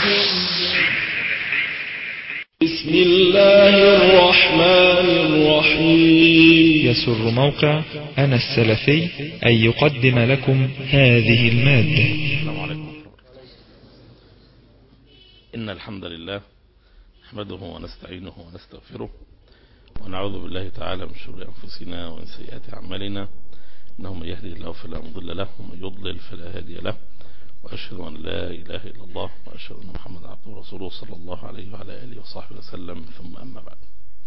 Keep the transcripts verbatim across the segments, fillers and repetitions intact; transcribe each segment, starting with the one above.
بسم الله الرحمن الرحيم. يسر موقع أنا السلفي أن يقدم لكم هذه المادة. السلام عليكم. إن الحمد لله نحمده ونستعينه ونستغفره ونعوذ بالله تعالى من شرور أنفسنا ومن سيئات أعمالنا، إنه من يهدي الله فلا مضل له ومن يضلل فلا هادي له، وأشهد أن لا إله إلا الله وأشهد أن محمدا عبده ورسوله صلى الله عليه وعلى آله وصحبه وسلم. ثم أما بعد.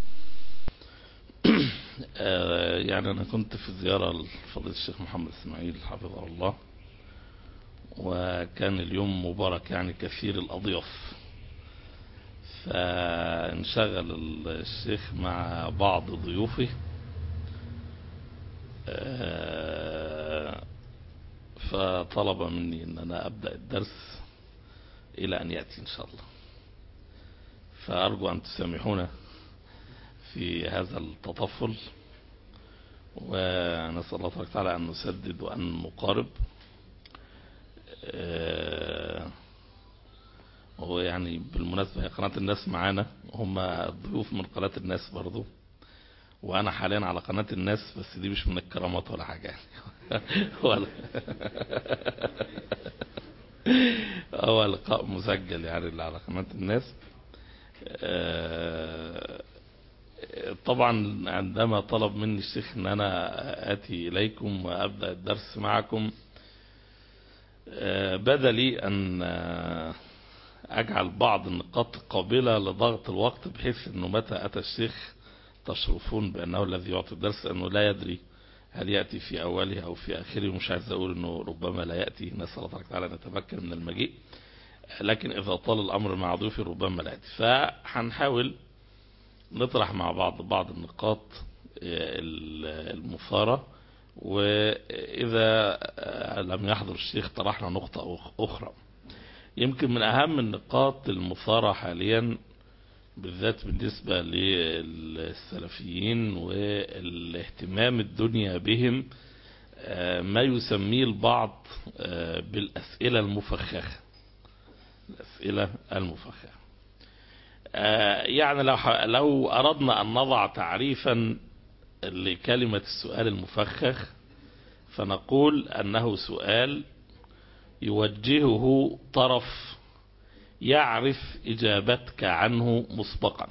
يعني أنا كنت في زيارة لفضيلة الشيخ محمد إسماعيل حفظه الله، وكان اليوم مبارك يعني كثير الأضياف، فانشغل الشيخ مع بعض ضيوفه فطلب مني أن أنا أبدأ الدرس إلى أن يأتي إن شاء الله، فأرجو أن تسامحونا في هذا التطفل، ونسأل الله تبارك وتعالى أن نسدد وأن نقارب. وهو يعني بالمناسبة قناة الناس معانا، هم ضيوف من قناة الناس برضو، وأنا حاليا على قناة الناس، بس دي مش من الكرامات ولا حاجة ولا هو لقاء مسجل يعني اللي على قناة الناس. طبعا عندما طلب مني الشيخ ان انا اتي اليكم وابدأ الدرس معكم، بدا لي ان اجعل بعض النقاط قابلة لضغط الوقت، بحيث انه متى اتى الشيخ تشرفون بانه الذي يعطي الدرس، انه لا يدري هل يأتي في اوله او في اخره. مش عايز اقول انه ربما لا يأتي، نسأل الله تعالى ان نتمكن من المجيء، لكن اذا طال الامر مع ضيوفي ربما لا يأتي. فهنحاول نطرح مع بعض بعض النقاط المثارة، وإذا لم يحضر الشيخ طرحنا نقطة أخرى. يمكن من أهم النقاط المثارة حاليا بالذات بالنسبة للسلفيين والاهتمام الدنيا بهم ما يسميه البعض بالأسئلة المفخخة. الأسئلة المفخخة يعني لو لو أردنا أن نضع تعريفا لكلمة السؤال المفخخ، فنقول أنه سؤال يوجهه طرف يعرف إجابتك عنه مسبقا،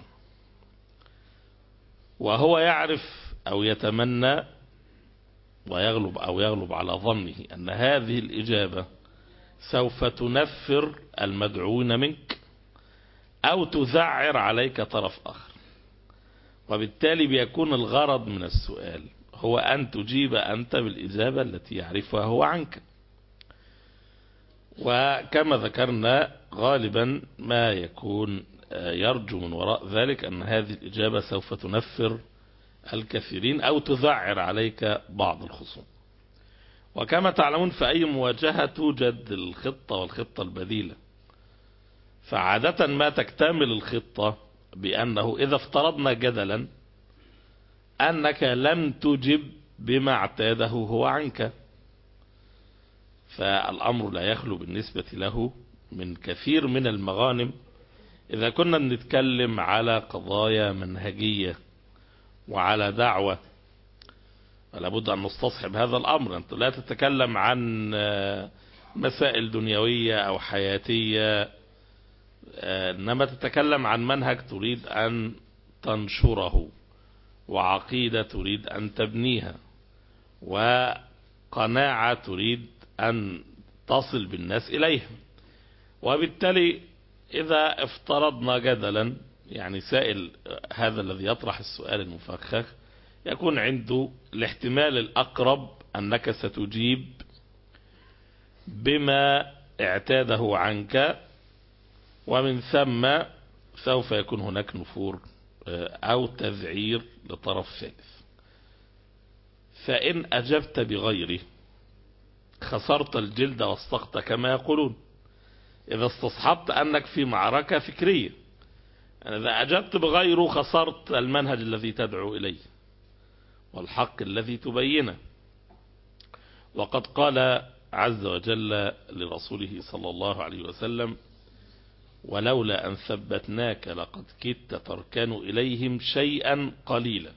وهو يعرف أو يتمنى ويغلب أو يغلب على ظنه أن هذه الإجابة سوف تنفر المدعون منك أو تذعر عليك طرف آخر، وبالتالي بيكون الغرض من السؤال هو أن تجيب أنت بالإجابة التي يعرفها هو عنك. وكما ذكرنا غالبا ما يكون يرجو من وراء ذلك أن هذه الإجابة سوف تنفر الكثيرين أو تذعر عليك بعض الخصوم. وكما تعلمون في أي مواجهة توجد الخطة والخطة البديلة، فعادة ما تكتمل الخطة بأنه إذا افترضنا جدلا أنك لم تجب بما اعتاده هو عنك، فالأمر لا يخلو بالنسبة له من كثير من المغانم. إذا كنا نتكلم على قضايا منهجية وعلى دعوة، لابد أن نستصحب هذا الأمر. أنت لا تتكلم عن مسائل دنيوية أو حياتية، إنما تتكلم عن منهج تريد أن تنشره، وعقيدة تريد أن تبنيها، وقناعة تريد أن تصل بالناس إليها. وبالتالي إذا افترضنا جدلا يعني سائل هذا الذي يطرح السؤال المفخخ يكون عنده الاحتمال الأقرب أنك ستجيب بما اعتاده عنك، ومن ثم سوف يكون هناك نفور أو تذعير لطرف ثالث. فإن أجبت بغيره خسرت الجلد واستقت كما يقولون، إذا استصحبت أنك في معركة فكرية. إذا أجبت بغيره خسرت المنهج الذي تدعو إليه والحق الذي تبينه. وقد قال عز وجل لرسوله صلى الله عليه وسلم: ولولا أن ثبتناك لقد كدت تركن إليهم شيئا قليلا.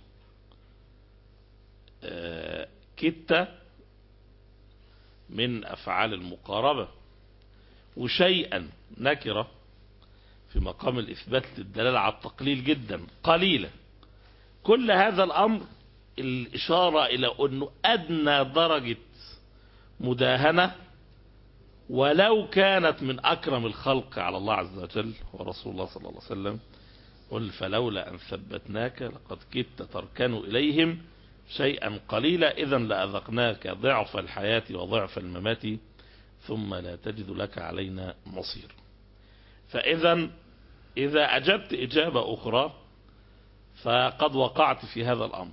كدت من أفعال المقاربة، وشيئا نكرة في مقام الإثبات للدلالة على التقليل جدا، قليلا. كل هذا الأمر الإشارة إلى أنه أدنى درجة مداهنة، ولو كانت من أكرم الخلق على الله عز وجل ورسول الله صلى الله عليه وسلم. قل فلولا أن ثبتناك لقد كدت تركن إليهم شيئا قليلا إذا لأذقناك ضعف الحياة وضعف الممات ثم لا تجد لك علينا نصير. فإذا إذا أجبت إجابة أخرى فقد وقعت في هذا الأمر،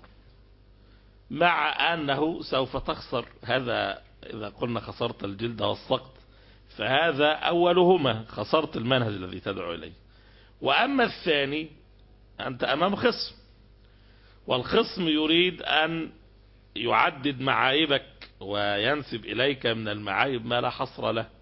مع أنه سوف تخسر. هذا إذا قلنا خسرت الجلد والسقط فهذا أولهما، خسرت المنهج الذي تدعو إليه. وأما الثاني أنت أمام خصم، والخصم يريد أن يعدد معايبك وينسب إليك من المعايب ما لا حصر له،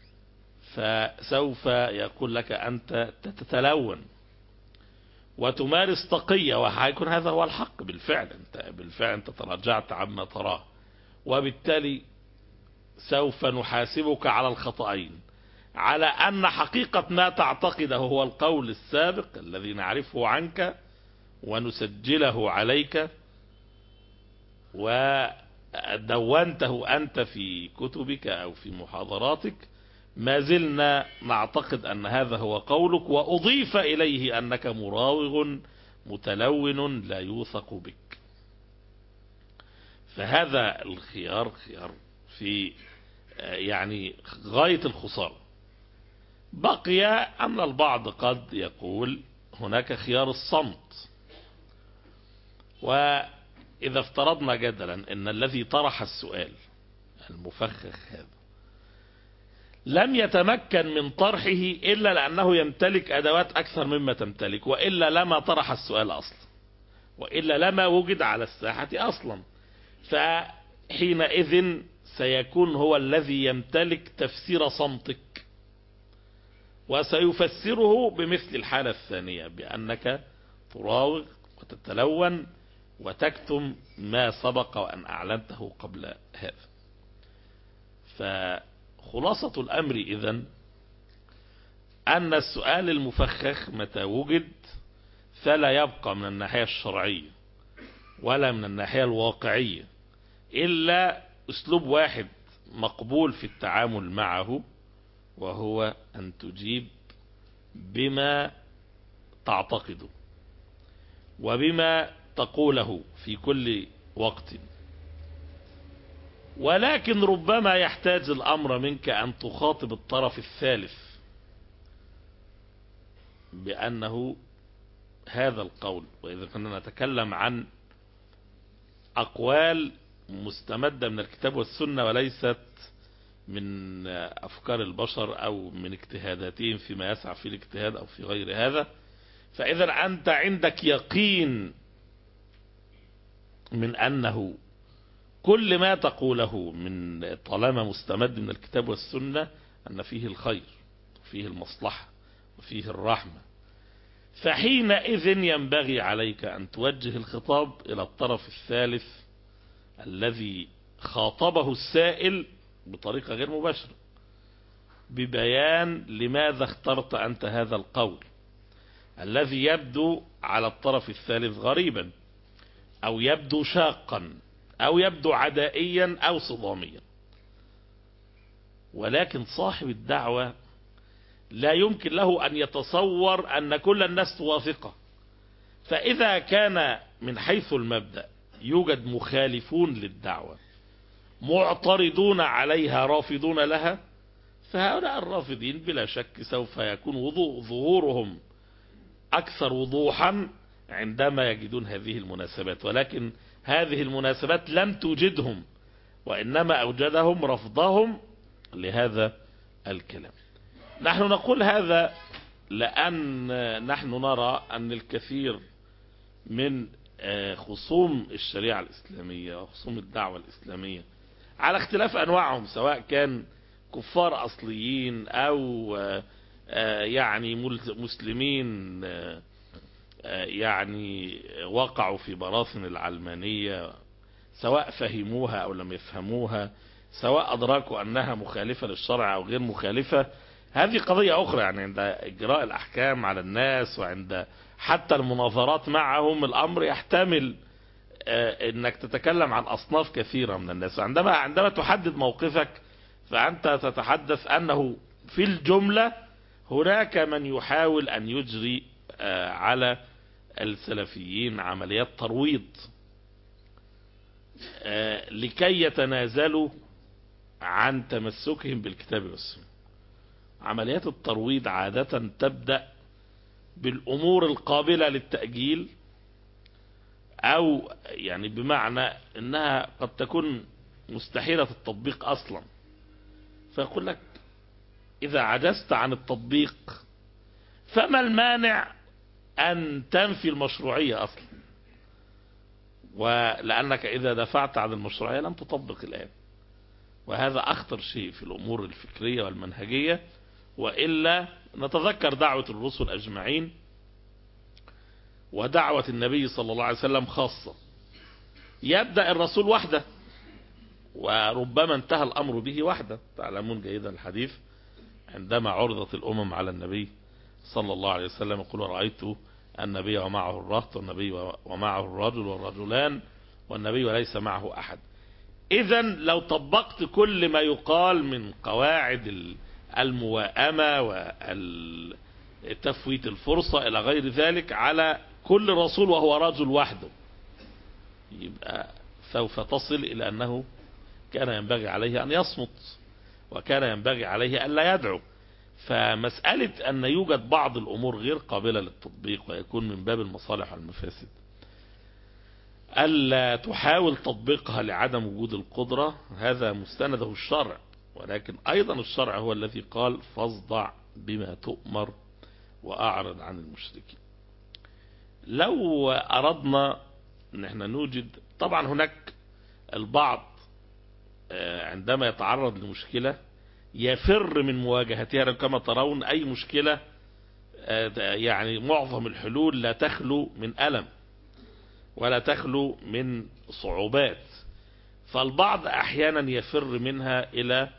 فسوف يقول لك أنت تتلون وتمارس تقية، وحيكون هذا هو الحق بالفعل. أنت بالفعل أنت تراجعت عما تراه، وبالتالي سوف نحاسبك على الخطأين، على أن حقيقة ما تعتقده هو القول السابق الذي نعرفه عنك ونسجله عليك ودونته أنت في كتبك أو في محاضراتك، ما زلنا نعتقد أن هذا هو قولك، وأضيف إليه أنك مراوغ متلون لا يوثق بك. فهذا الخيار خيار في يعني غاية الخسارة. بقي أن البعض قد يقول هناك خيار الصمت. وإذا افترضنا جدلا أن الذي طرح السؤال المفخخ هذا لم يتمكن من طرحه إلا لأنه يمتلك أدوات أكثر مما تمتلك، وإلا لما طرح السؤال أصلا، وإلا لما وجد على الساحة أصلا. فحينئذ سيكون هو الذي يمتلك تفسير صمتك، وسيفسره بمثل الحالة الثانية، بأنك تراوغ وتتلون وتكتم ما سبق وأن أعلنته قبل هذا. فخلاصة الأمر إذن أن السؤال المفخخ متى وجد فلا يبقى من الناحية الشرعية ولا من الناحية الواقعية إلا أسلوب واحد مقبول في التعامل معه، وهو أن تجيب بما تعتقده وبما تقوله في كل وقت. ولكن ربما يحتاج الأمر منك أن تخاطب الطرف الثالث بأنه هذا القول، وإذا كنا نتكلم عن أقوال مستمدة من الكتاب والسنة وليست من أفكار البشر أو من اجتهاداتهم فيما يسعى في الاجتهاد أو في غير هذا، فإذا أنت عندك يقين من أنه كل ما تقوله من طالما مستمد من الكتاب والسنة أن فيه الخير وفيه المصلحة وفيه الرحمة، فحينئذ ينبغي عليك أن توجه الخطاب إلى الطرف الثالث الذي خاطبه السائل بطريقة غير مباشرة، ببيان لماذا اخترت أنت هذا القول الذي يبدو على الطرف الثالث غريبا أو يبدو شاقا أو يبدو عدائيا أو صداميا. ولكن صاحب الدعوة لا يمكن له أن يتصور أن كل الناس توافقه، فإذا كان من حيث المبدأ يوجد مخالفون للدعوة معترضون عليها رافضون لها، فهؤلاء الرافضين بلا شك سوف يكون ظهورهم أكثر وضوحا عندما يجدون هذه المناسبات، ولكن هذه المناسبات لم توجدهم، وإنما أوجدهم رفضهم لهذا الكلام. نحن نقول هذا لأن نحن نرى أن الكثير من خصوم الشريعة الإسلامية وخصوم الدعوة الإسلامية على اختلاف أنواعهم، سواء كان كفار أصليين أو يعني مسلمين يعني وقعوا في براثن العلمانية، سواء فهموها أو لم يفهموها، سواء أدركوا أنها مخالفة للشرع أو غير مخالفة، هذه قضية أخرى. يعني عند إجراء الأحكام على الناس وعند حتى المناظرات معهم الأمر يحتمل أنك تتكلم عن أصناف كثيرة من الناس. عندما عندما تحدد موقفك فأنت تتحدث أنه في الجملة هناك من يحاول أن يجري على السلفيين عمليات ترويض لكي يتنازلوا عن تمسكهم بالكتاب والسنة. عمليات الترويض عادة تبدأ بالأمور القابلة للتأجيل، أو يعني بمعنى أنها قد تكون مستحيلة التطبيق أصلا، فيقول لك إذا عجزت عن التطبيق فما المانع أن تنفي المشروعية أصلا، ولأنك إذا دفعت عن المشروعية لم تطبق الآن. وهذا أخطر شيء في الأمور الفكرية والمنهجية. وإلا نتذكر دعوة الرسل أجمعين ودعوة النبي صلى الله عليه وسلم خاصة. يبدأ الرسول وحده وربما انتهى الأمر به وحده. تعلمون جيدا الحديث عندما عرضت الأمم على النبي صلى الله عليه وسلم يقول رأيت النبي ومعه الرهط والنبي ومعه الرجل والرجلان والنبي وليس معه أحد. إذن لو طبقت كل ما يقال من قواعد المواءمة وتفويت الفرصة إلى غير ذلك على كل رسول وهو رجل وحده، يبقى سوف تصل إلى أنه كان ينبغي عليه أن يصمت وكان ينبغي عليه أن لا يدعو. فمسألة أن يوجد بعض الأمور غير قابلة للتطبيق ويكون من باب المصالح والمفاسد ألا تحاول تطبيقها لعدم وجود القدرة، هذا مستنده الشرع. ولكن أيضا الشرع هو الذي قال فاصدع بما تؤمر وأعرض عن المشركين. لو أردنا أن احنا نوجد، طبعا هناك البعض عندما يتعرض لمشكلة يفر من مواجهتها. كما ترون أي مشكلة يعني معظم الحلول لا تخلو من ألم ولا تخلو من صعوبات، فالبعض أحيانا يفر منها إلى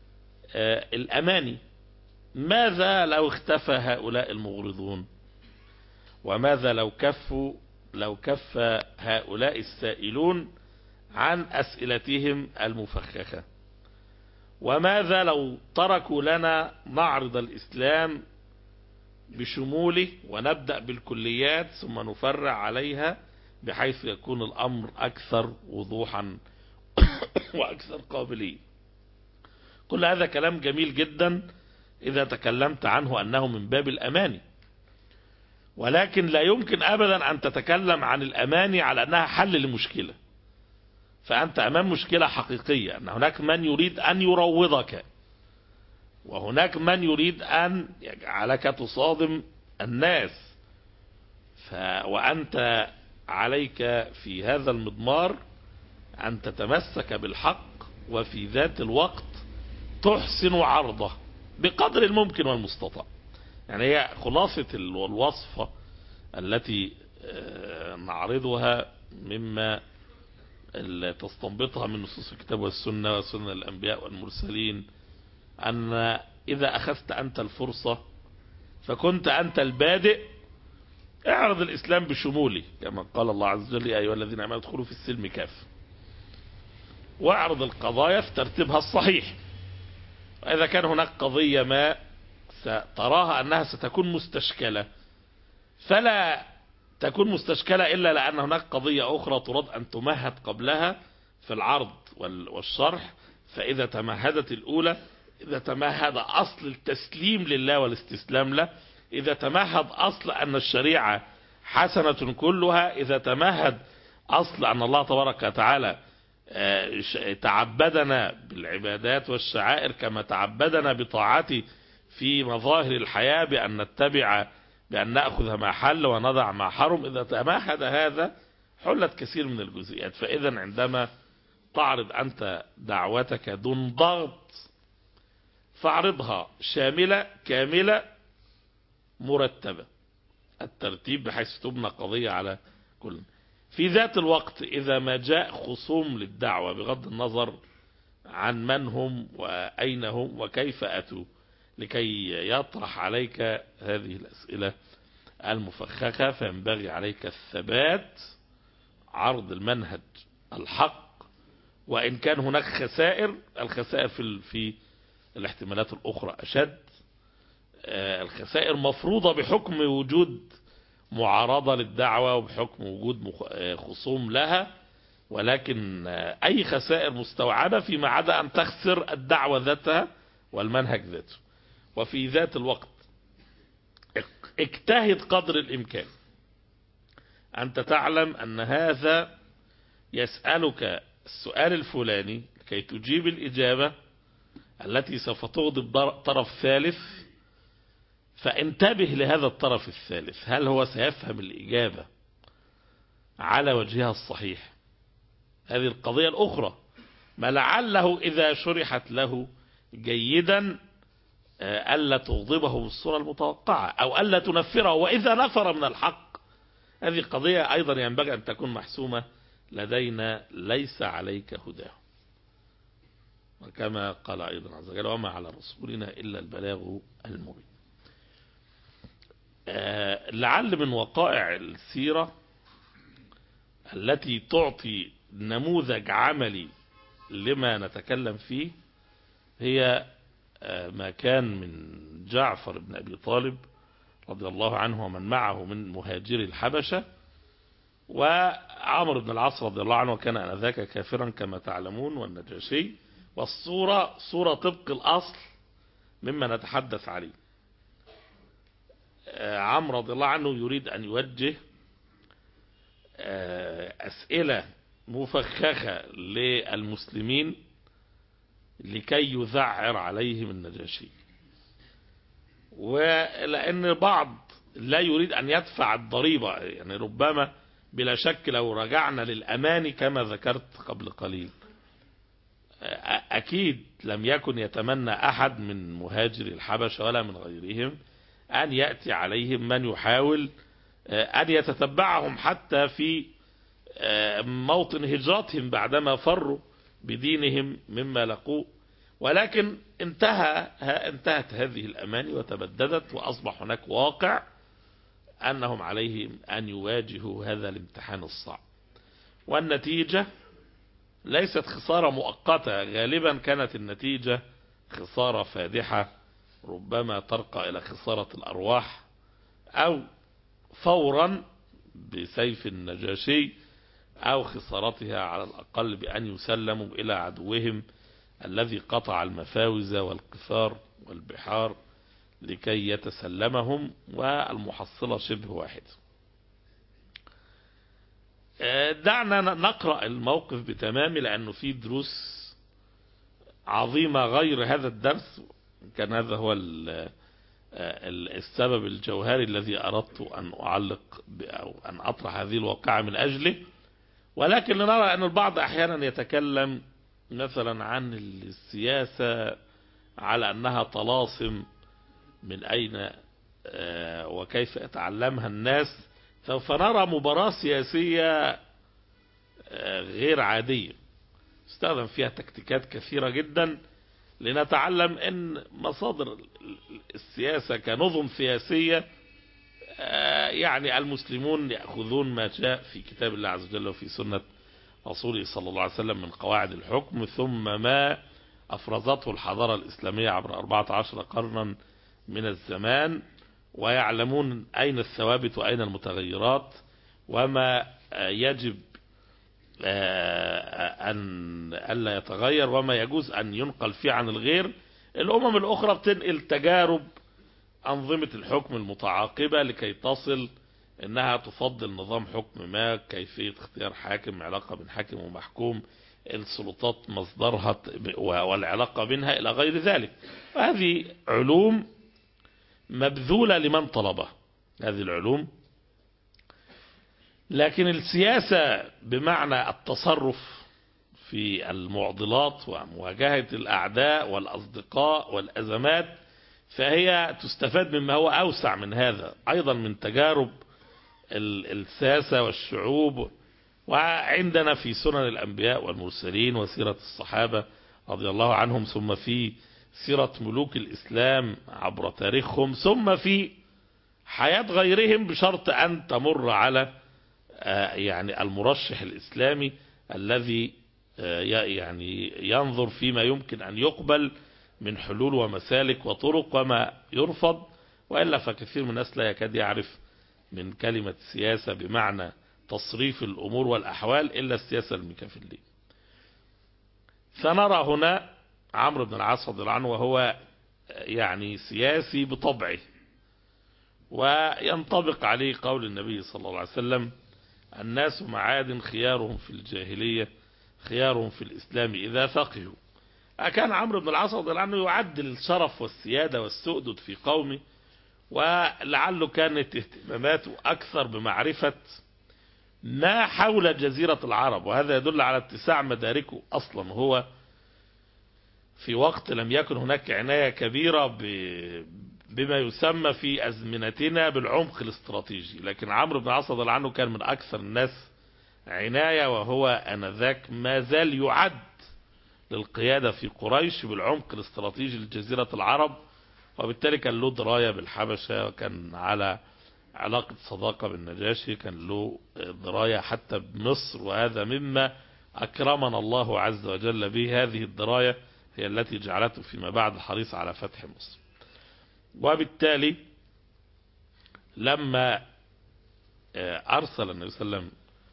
الأماني. ماذا لو اختفى هؤلاء المغرضون؟ وماذا لو كفوا لو كف هؤلاء السائلون عن أسئلتهم المفخخة؟ وماذا لو تركوا لنا نعرض الإسلام بشموله ونبدأ بالكليات ثم نفرع عليها بحيث يكون الأمر أكثر وضوحا وأكثر قابلية؟ كل هذا كلام جميل جدا إذا تكلمت عنه أنه من باب الأماني، ولكن لا يمكن أبدا أن تتكلم عن الأماني على أنها حل لمشكلة. فأنت أمام مشكلة حقيقية، أن هناك من يريد أن يروضك وهناك من يريد أن يجعلك تصادم الناس، ف... وأنت عليك في هذا المضمار أن تتمسك بالحق وفي ذات الوقت تحسن عرضه بقدر الممكن والمستطاع. يعني هي خلاصة الوصفة التي نعرضها مما تستنبطها من نصوص الكتاب والسنة وسنة الأنبياء والمرسلين، أن إذا أخذت أنت الفرصة فكنت أنت البادئ، اعرض الإسلام بشموله كما قال الله عز وجل يا أيها الذين آمنوا ادخلوا في السلم كافة، واعرض القضايا في ترتيبها الصحيح. وإذا كان هناك قضية ما ستراها أنها ستكون مستشكلة فلا تكون مستشكلة إلا لأن هناك قضية أخرى تراد أن تمهد قبلها في العرض والشرح. فإذا تمهدت الأولى، إذا تمهد أصل التسليم لله والاستسلام له، إذا تمهد أصل أن الشريعة حسنة كلها، إذا تمهد أصل أن الله تبارك وتعالى تعبدنا بالعبادات والشعائر كما تعبدنا بطاعته في مظاهر الحياة بأن نتبع بأن نأخذ ما حل ونضع ما حرم، إذا تمهد هذا حلت كثير من الجزئيات. فإذا عندما تعرض أنت دعوتك دون ضغط فاعرضها شاملة كاملة مرتبة، الترتيب بحيث تبنى قضية على كل. في ذات الوقت إذا ما جاء خصوم للدعوة بغض النظر عن من هم وأين هم وكيف أتوا لكي يطرح عليك هذه الأسئلة المفخخة، فينبغي عليك الثبات، عرض المنهج الحق، وإن كان هناك خسائر، الخسائر في في الاحتمالات الأخرى أشد. الخسائر مفروضة بحكم وجود معارضة للدعوة وبحكم وجود خصوم لها، ولكن أي خسائر مستوعبة فيما عدا أن تخسر الدعوة ذاتها والمنهج ذاته. وفي ذات الوقت اجتهد قدر الإمكان. أنت تعلم أن هذا يسألك السؤال الفلاني لكي تجيب الإجابة التي سوف تغضب طرف ثالث، فانتبه لهذا الطرف الثالث، هل هو سيفهم الإجابة على وجهها الصحيح؟ هذه القضية الأخرى، ما لعله إذا شرحت له جيدا ألا تغضبه بالصورة المتوقعة أو ألا تنفره، وإذا نفر من الحق هذه قضية أيضا ينبغي أن تكون محسومة لدينا، ليس عليك هداه. وكما قال أيضا عز وجل وما على رسولنا إلا البلاغ المبين. لعل من وقائع السيرة التي تعطي نموذج عملي لما نتكلم فيه هي ما كان من جعفر بن أبي طالب رضي الله عنه ومن معه من مهاجري الحبشة، وعمر بن العاص رضي الله عنه وكان آنذاك كافرا كما تعلمون، والنجاشي. والصورة صورة طبق الأصل مما نتحدث عليه. عمرو رضي الله عنه يريد أن يوجه أسئلة مفخخة للمسلمين لكي يذعر عليهم النجاشي، ولأن البعض لا يريد أن يدفع الضريبة، يعني ربما بلا شك لو رجعنا للأمان كما ذكرت قبل قليل، أكيد لم يكن يتمنى أحد من مهاجر الحبشة ولا من غيرهم أن يأتي عليهم من يحاول أن يتتبعهم حتى في موطن هجرتهم بعدما فروا بدينهم مما لقوه. ولكن انتهى انتهت هذه الأماني وتبددت، وأصبح هناك واقع أنهم عليهم أن يواجهوا هذا الامتحان الصعب. والنتيجة ليست خسارة مؤقتة، غالبا كانت النتيجة خسارة فادحة، ربما ترقى إلى خسارة الأرواح، أو فورا بسيف النجاشي، أو خسارتها على الأقل بأن يسلموا إلى عدوهم الذي قطع المفاوز والقفار والبحار لكي يتسلمهم، والمحصلة شبه واحد. دعنا نقرأ الموقف بتمامه لأنه فيه دروس عظيمة غير هذا الدرس، كان هذا هو السبب الجوهري الذي أردت أن أعلق أو أن أطرح هذه الواقعة من أجله. ولكن لنرى أن البعض أحيانا يتكلم مثلا عن السياسة على أنها طلاسم من أين وكيف يتعلمها الناس، سوف نرى مباراة سياسية غير عادية استخدم فيها تكتيكات كثيرة جدا لنتعلم أن مصادر السياسة كنظم سياسية، يعني المسلمون يأخذون ما جاء في كتاب الله عز وجل وفي سنة رسوله صلى الله عليه وسلم من قواعد الحكم، ثم ما أفرزته الحضارة الإسلامية عبر أربعة عشر قرنا من الزمان، ويعلمون أين الثوابت وأين المتغيرات وما يجب أن ألا يتغير وما يجوز أن ينقل فيه عن الغير. الأمم الأخرى بتنقل تجارب أنظمة الحكم المتعاقبة لكي تصل أنها تفضل نظام حكم ما، كيفية اختيار حاكم، علاقة بين حاكم ومحكوم، السلطات مصدرها والعلاقة بينها إلى غير ذلك. وهذه علوم مبذولة لمن طلبها هذه العلوم، لكن السياسة بمعنى التصرف في المعضلات ومواجهة الأعداء والأصدقاء والأزمات فهي تستفاد مما هو أوسع من هذا أيضا من تجارب الساسة والشعوب. وعندنا في سنن الأنبياء والمرسلين وسيرة الصحابة رضي الله عنهم، ثم في سيرة ملوك الإسلام عبر تاريخهم، ثم في حياة غيرهم، بشرط أن تمر على يعني المرشح الإسلامي الذي يعني ينظر فيما يمكن أن يقبل من حلول ومسالك وطرق وما يرفض. وإلا فكثير من الناس لا يكاد يعرف من كلمة سياسة بمعنى تصريف الأمور والأحوال إلا السياسة الميكافيلية. فنرى هنا عمرو بن العاص رضي الله عنه وهو يعني سياسي بطبعه، وينطبق عليه قول النبي صلى الله عليه وسلم: الناس معادن خيارهم في الجاهلية خيارهم في الإسلام إذا فقهوا. أكان عمرو بن العاص رضي الله عنه يعدل الشرف والسيادة والسؤدد في قومه، ولعله كانت اهتماماته أكثر بمعرفة ما حول جزيرة العرب، وهذا يدل على اتساع مداركه. أصلا هو في وقت لم يكن هناك عناية كبيرة بما يسمى في أزمنتنا بالعمق الاستراتيجي، لكن عمرو بن العاص رضي الله عنه كان من أكثر الناس عناية، وهو آنذاك ما زال يعد للقيادة في قريش بالعمق الاستراتيجي لجزيرة العرب، وبالتالي كان له دراية بالحبشة، وكان على علاقة صداقة بالنجاشي، كان له دراية حتى بمصر، وهذا مما أكرمنا الله عز وجل به. هذه الدراية هي التي جعلته فيما بعد حريص على فتح مصر. وبالتالي لما أرسل النبي صلى الله عليه وسلم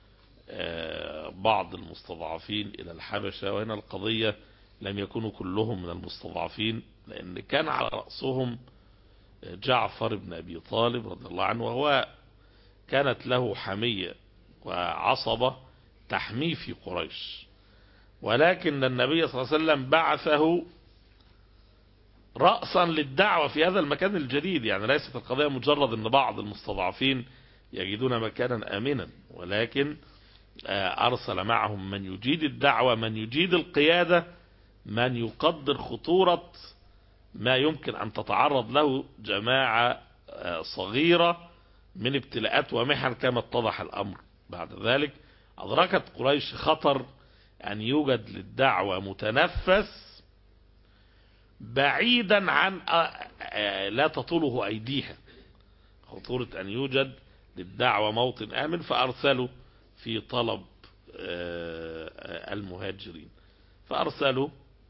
بعض المستضعفين إلى الحبشة، وهنا القضية لم يكونوا كلهم من المستضعفين، لأن كان على رأسهم جعفر بن أبي طالب رضي الله عنه، وهو كانت له حمية وعصبة تحميه في قريش، ولكن النبي صلى الله عليه وسلم بعثه رأسا للدعوة في هذا المكان الجديد. يعني ليست القضية مجرد أن بعض المستضعفين يجدون مكانا آمنا، ولكن أرسل معهم من يجيد الدعوة، من يجيد القيادة، من يقدر خطورة ما يمكن أن تتعرض له جماعة صغيرة من ابتلاءات ومحن، كما اتضح الأمر بعد ذلك. أدركت قريش خطر أن يوجد للدعوة متنفس بعيدا عن لا تطوله أيديها، خطورة أن يوجد للدعوة موطن آمن، فأرسلوا في طلب المهاجرين، فأرسلوا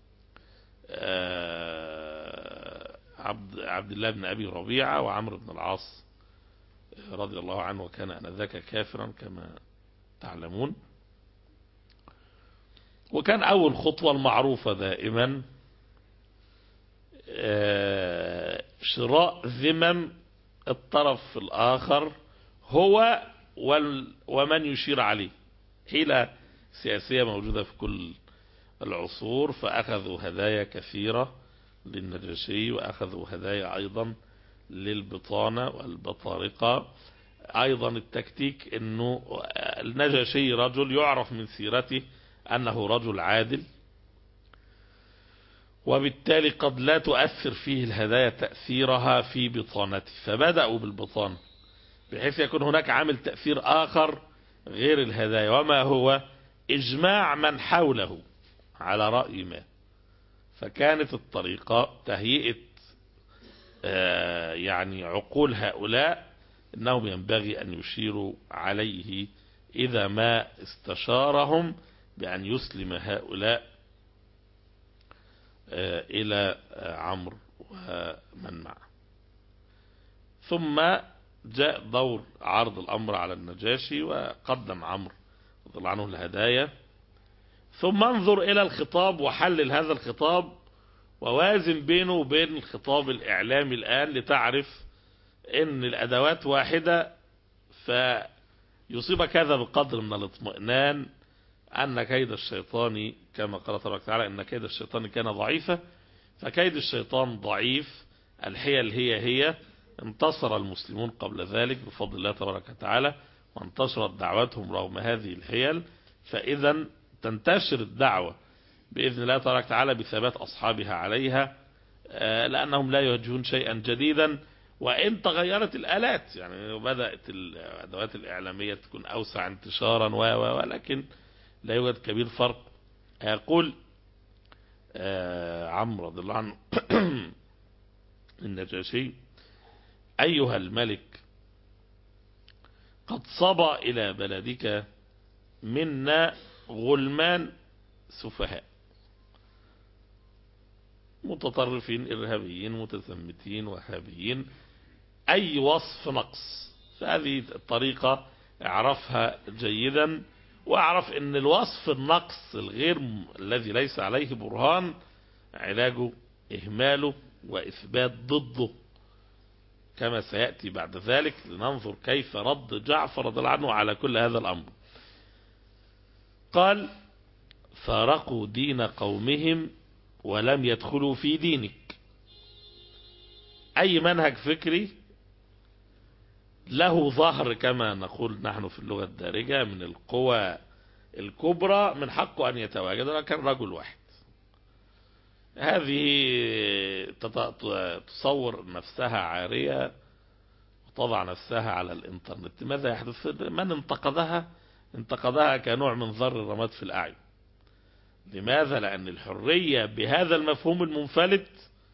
عبد عبد الله بن أبي ربيعة وعمرو بن العاص رضي الله عنه، وكان آنذاك كافرا كما تعلمون. وكان أول خطوة المعروفة دائما شراء ذمم الطرف الآخر هو ومن يشير عليه، حيلة سياسية موجودة في كل العصور. فأخذوا هدايا كثيرة للنجاشي، وأخذوا هدايا أيضا للبطانة والبطارقة. أيضا التكتيك أنه النجاشي رجل يعرف من سيرته أنه رجل عادل، وبالتالي قد لا تؤثر فيه الهدايا تأثيرها في بطانته، فبدأوا بالبطانة بحيث يكون هناك عامل تأثير آخر غير الهدايا، وما هو إجماع من حوله على رأي ما. فكانت الطريقة تهيئة يعني عقول هؤلاء أنهم ينبغي أن يشيروا عليه إذا ما استشارهم بأن يسلم هؤلاء إلى عمرو ومن معه. ثم جاء دور عرض الأمر على النجاشي، وقدم عمرو رضي الله عنه الهدايا. ثم انظر إلى الخطاب وحلل هذا الخطاب، ووازن بينه وبين الخطاب الإعلامي الآن، لتعرف إن الأدوات واحدة، فيصيبك هذا بقدر من الاطمئنان أن كيد الشيطان كما قال تبارك وتعالى إن كيد الشيطان كان ضعيفا. فكيد الشيطان ضعيف، الحيل هي هي. انتصر المسلمون قبل ذلك بفضل الله تبارك وتعالى، وانتشرت دعوتهم رغم هذه الحيل. فإذا تنتشر الدعوة بإذن الله تبارك وتعالى بثبات أصحابها عليها لأنهم لا يواجهون شيئا جديدا، وإن تغيرت الآلات، يعني بدأت الأدوات الإعلامية تكون أوسع انتشارا ولكن لا يوجد كبير فرق. يقول عمرو رضي الله عنه النجاشي: أيها الملك، قد صبى إلى بلدك منا غلمان سفهاء متطرفين إرهابيين متزمتين وهابيين، أي وصف نقص. فهذه الطريقة اعرفها جيدا، واعرف ان الوصف النقص الغير الذي ليس عليه برهان علاجه إهماله وإثبات ضده، كما سيأتي بعد ذلك لننظر كيف رد جعفر رضي الله عنه على كل هذا الأمر. قال: فارقوا دين قومهم ولم يدخلوا في دينك. أي منهج فكري له ظهر كما نقول نحن في اللغة الدارجة من القوى الكبرى من حقه أن يتواجد، ولكن رجل واحد. هذه تصور نفسها عارية وتضع نفسها على الانترنت. ماذا يحدث؟ من انتقدها انتقدها كنوع من ذر الرماد في الأعين. لماذا؟ لأن الحرية بهذا المفهوم المنفلت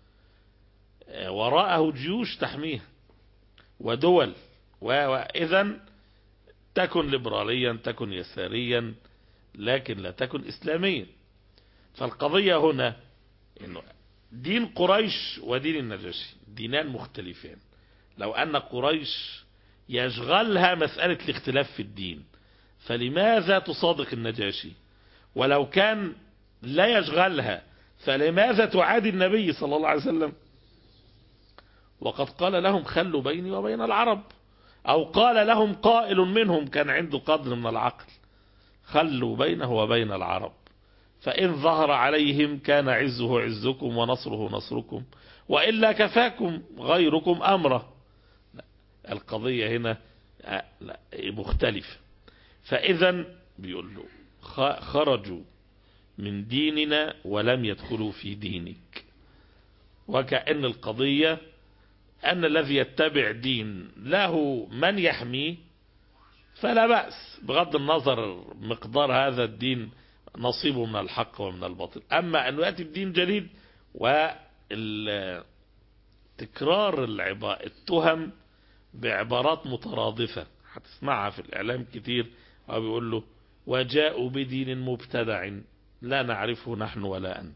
وراءه جيوش تحميها ودول، وإذن تكن ليبراليا تكن يساريا لكن لا تكن إسلاميا. فالقضية هنا إنه دين قريش ودين النجاشي دينان مختلفان. لو أن قريش يشغلها مسألة الاختلاف في الدين فلماذا تصادق النجاشي؟ ولو كان لا يشغلها فلماذا تعادي النبي صلى الله عليه وسلم؟ وقد قال لهم: خلوا بيني وبين العرب، أو قال لهم قائل منهم كان عنده قدر من العقل: خلوا بينه وبين العرب، فإن ظهر عليهم كان عزه عزكم ونصره نصركم، وإلا كفاكم غيركم أمره. القضية هنا مختلفة. فإذا بيقول له: خرجوا من ديننا ولم يدخلوا في دينك. وكأن القضية أن الذي يتبع دين له من يحميه فلا بأس، بغض النظر مقدار هذا الدين نصيبه من الحق ومن الباطل. أما أنه يأتي بدين جديد وتكرار التهم بعبارات مترادفة هتسمعها في الإعلام كتير، أو بيقول له: وجاءوا بدين مبتدع لا نعرفه نحن ولا أنت.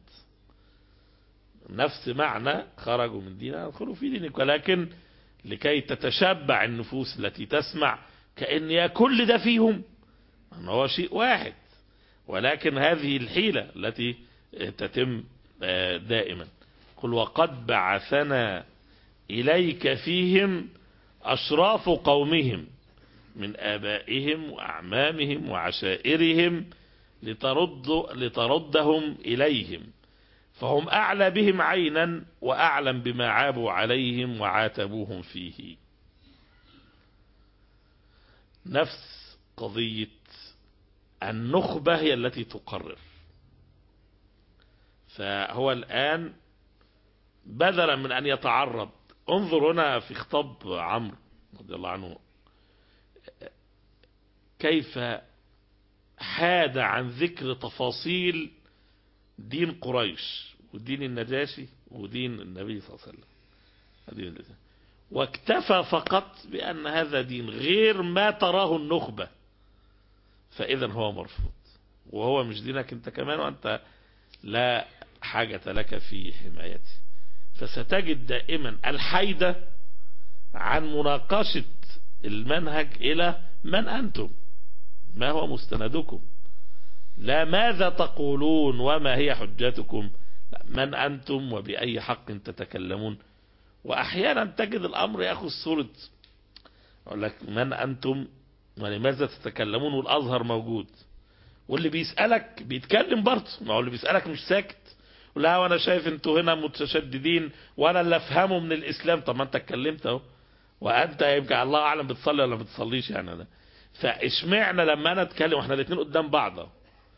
نفس معنى خرجوا من ديننا ادخلوا في دينك، ولكن لكي تتشبع النفوس التي تسمع كأن يا كل ده فيهم، أنه هو شيء واحد. ولكن هذه الحيلة التي تتم دائما. قل: وقد بعثنا إليك فيهم أشراف قومهم من آبائهم وأعمامهم وعشائرهم لترد لتردهم إليهم، فهم أعلى بهم عينا وأعلم بما عابوا عليهم وعاتبوهم فيه. نفس قضية النخبة هي التي تقرر. فهو الآن بدلا من أن يتعرض، انظر هنا في خطاب عمرو رضي الله عنه كيف حاد عن ذكر تفاصيل دين قريش ودين النجاشي ودين النبي صلى الله عليه وسلم، واكتفى فقط بأن هذا دين غير ما تراه النخبة، فإذا هو مرفوض وهو مش دينك انت كمان، وانت لا حاجة لك في حمايته. فستجد دائما الحيدة عن مناقشة المنهج إلى من أنتم، ما هو مستندكم، لا ماذا تقولون وما هي حجتكم، من أنتم وبأي حق تتكلمون. وأحيانا تجد الأمر يأخذ صورة أقول لك من أنتم ولماذا تتكلمون والأزهر موجود، واللي بيسألك بيتكلم برضه، ما هو اللي بيسألك مش ساكت، لا وانا شايف انتوا هنا متشددين وانا اللي افهمه من الاسلام. طب ما انت اتكلمت اهو، وانت يبقى الله اعلم بتصلي ولا ما بتصليش يعني. انا فاشمعنا لما انا اتكلم واحنا الاثنين قدام بعض،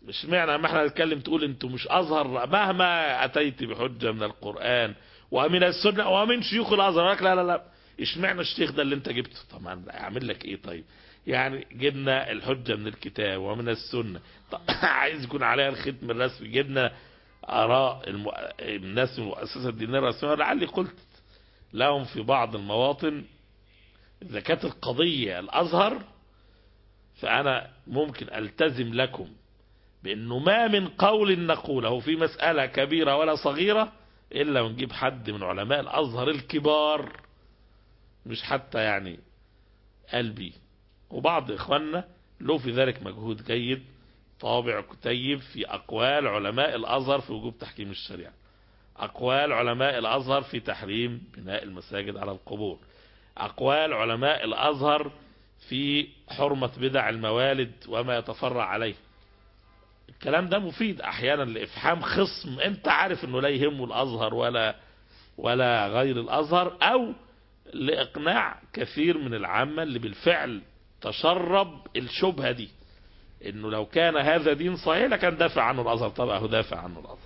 مش معنى ما احنا نتكلم تقول انتوا مش ازهر مهما اتيت بحجة من القرآن ومن السنة ومن شيوخ الازهر؟ لا لا لا، اشمعنى الشيخ ده اللي انت جبته؟ طبعا اعمل لك ايه؟ طيب يعني جبنا الحجة من الكتاب ومن السنة، عايز يكون عليها الختم الرسمي، جبنا اراء الم... الناس من المؤسسة الدينية الرسمية. لعلي قلت لهم في بعض المواطن اذا كانت القضية الازهر فانا ممكن التزم لكم بانه ما من قول نقوله في مسألة كبيرة ولا صغيرة الا ونجيب حد من علماء الازهر الكبار، مش حتى يعني قلبي. وبعض اخواننا له في ذلك مجهود جيد، طابع كتيب في اقوال علماء الازهر في وجوب تحكيم الشريعة، اقوال علماء الازهر في تحريم بناء المساجد على القبور، اقوال علماء الازهر في حرمة بدع الموالد وما يتفرع عليه. الكلام ده مفيد احيانا لافحام خصم انت عارف انه لا يهمه الازهر ولا ولا غير الازهر، او لاقناع كثير من العامة اللي بالفعل تشرب الشبهة دي، انه لو كان هذا دين صحيح لكان دافع عنه الازهر. طبعا هو دافع عنه الازهر،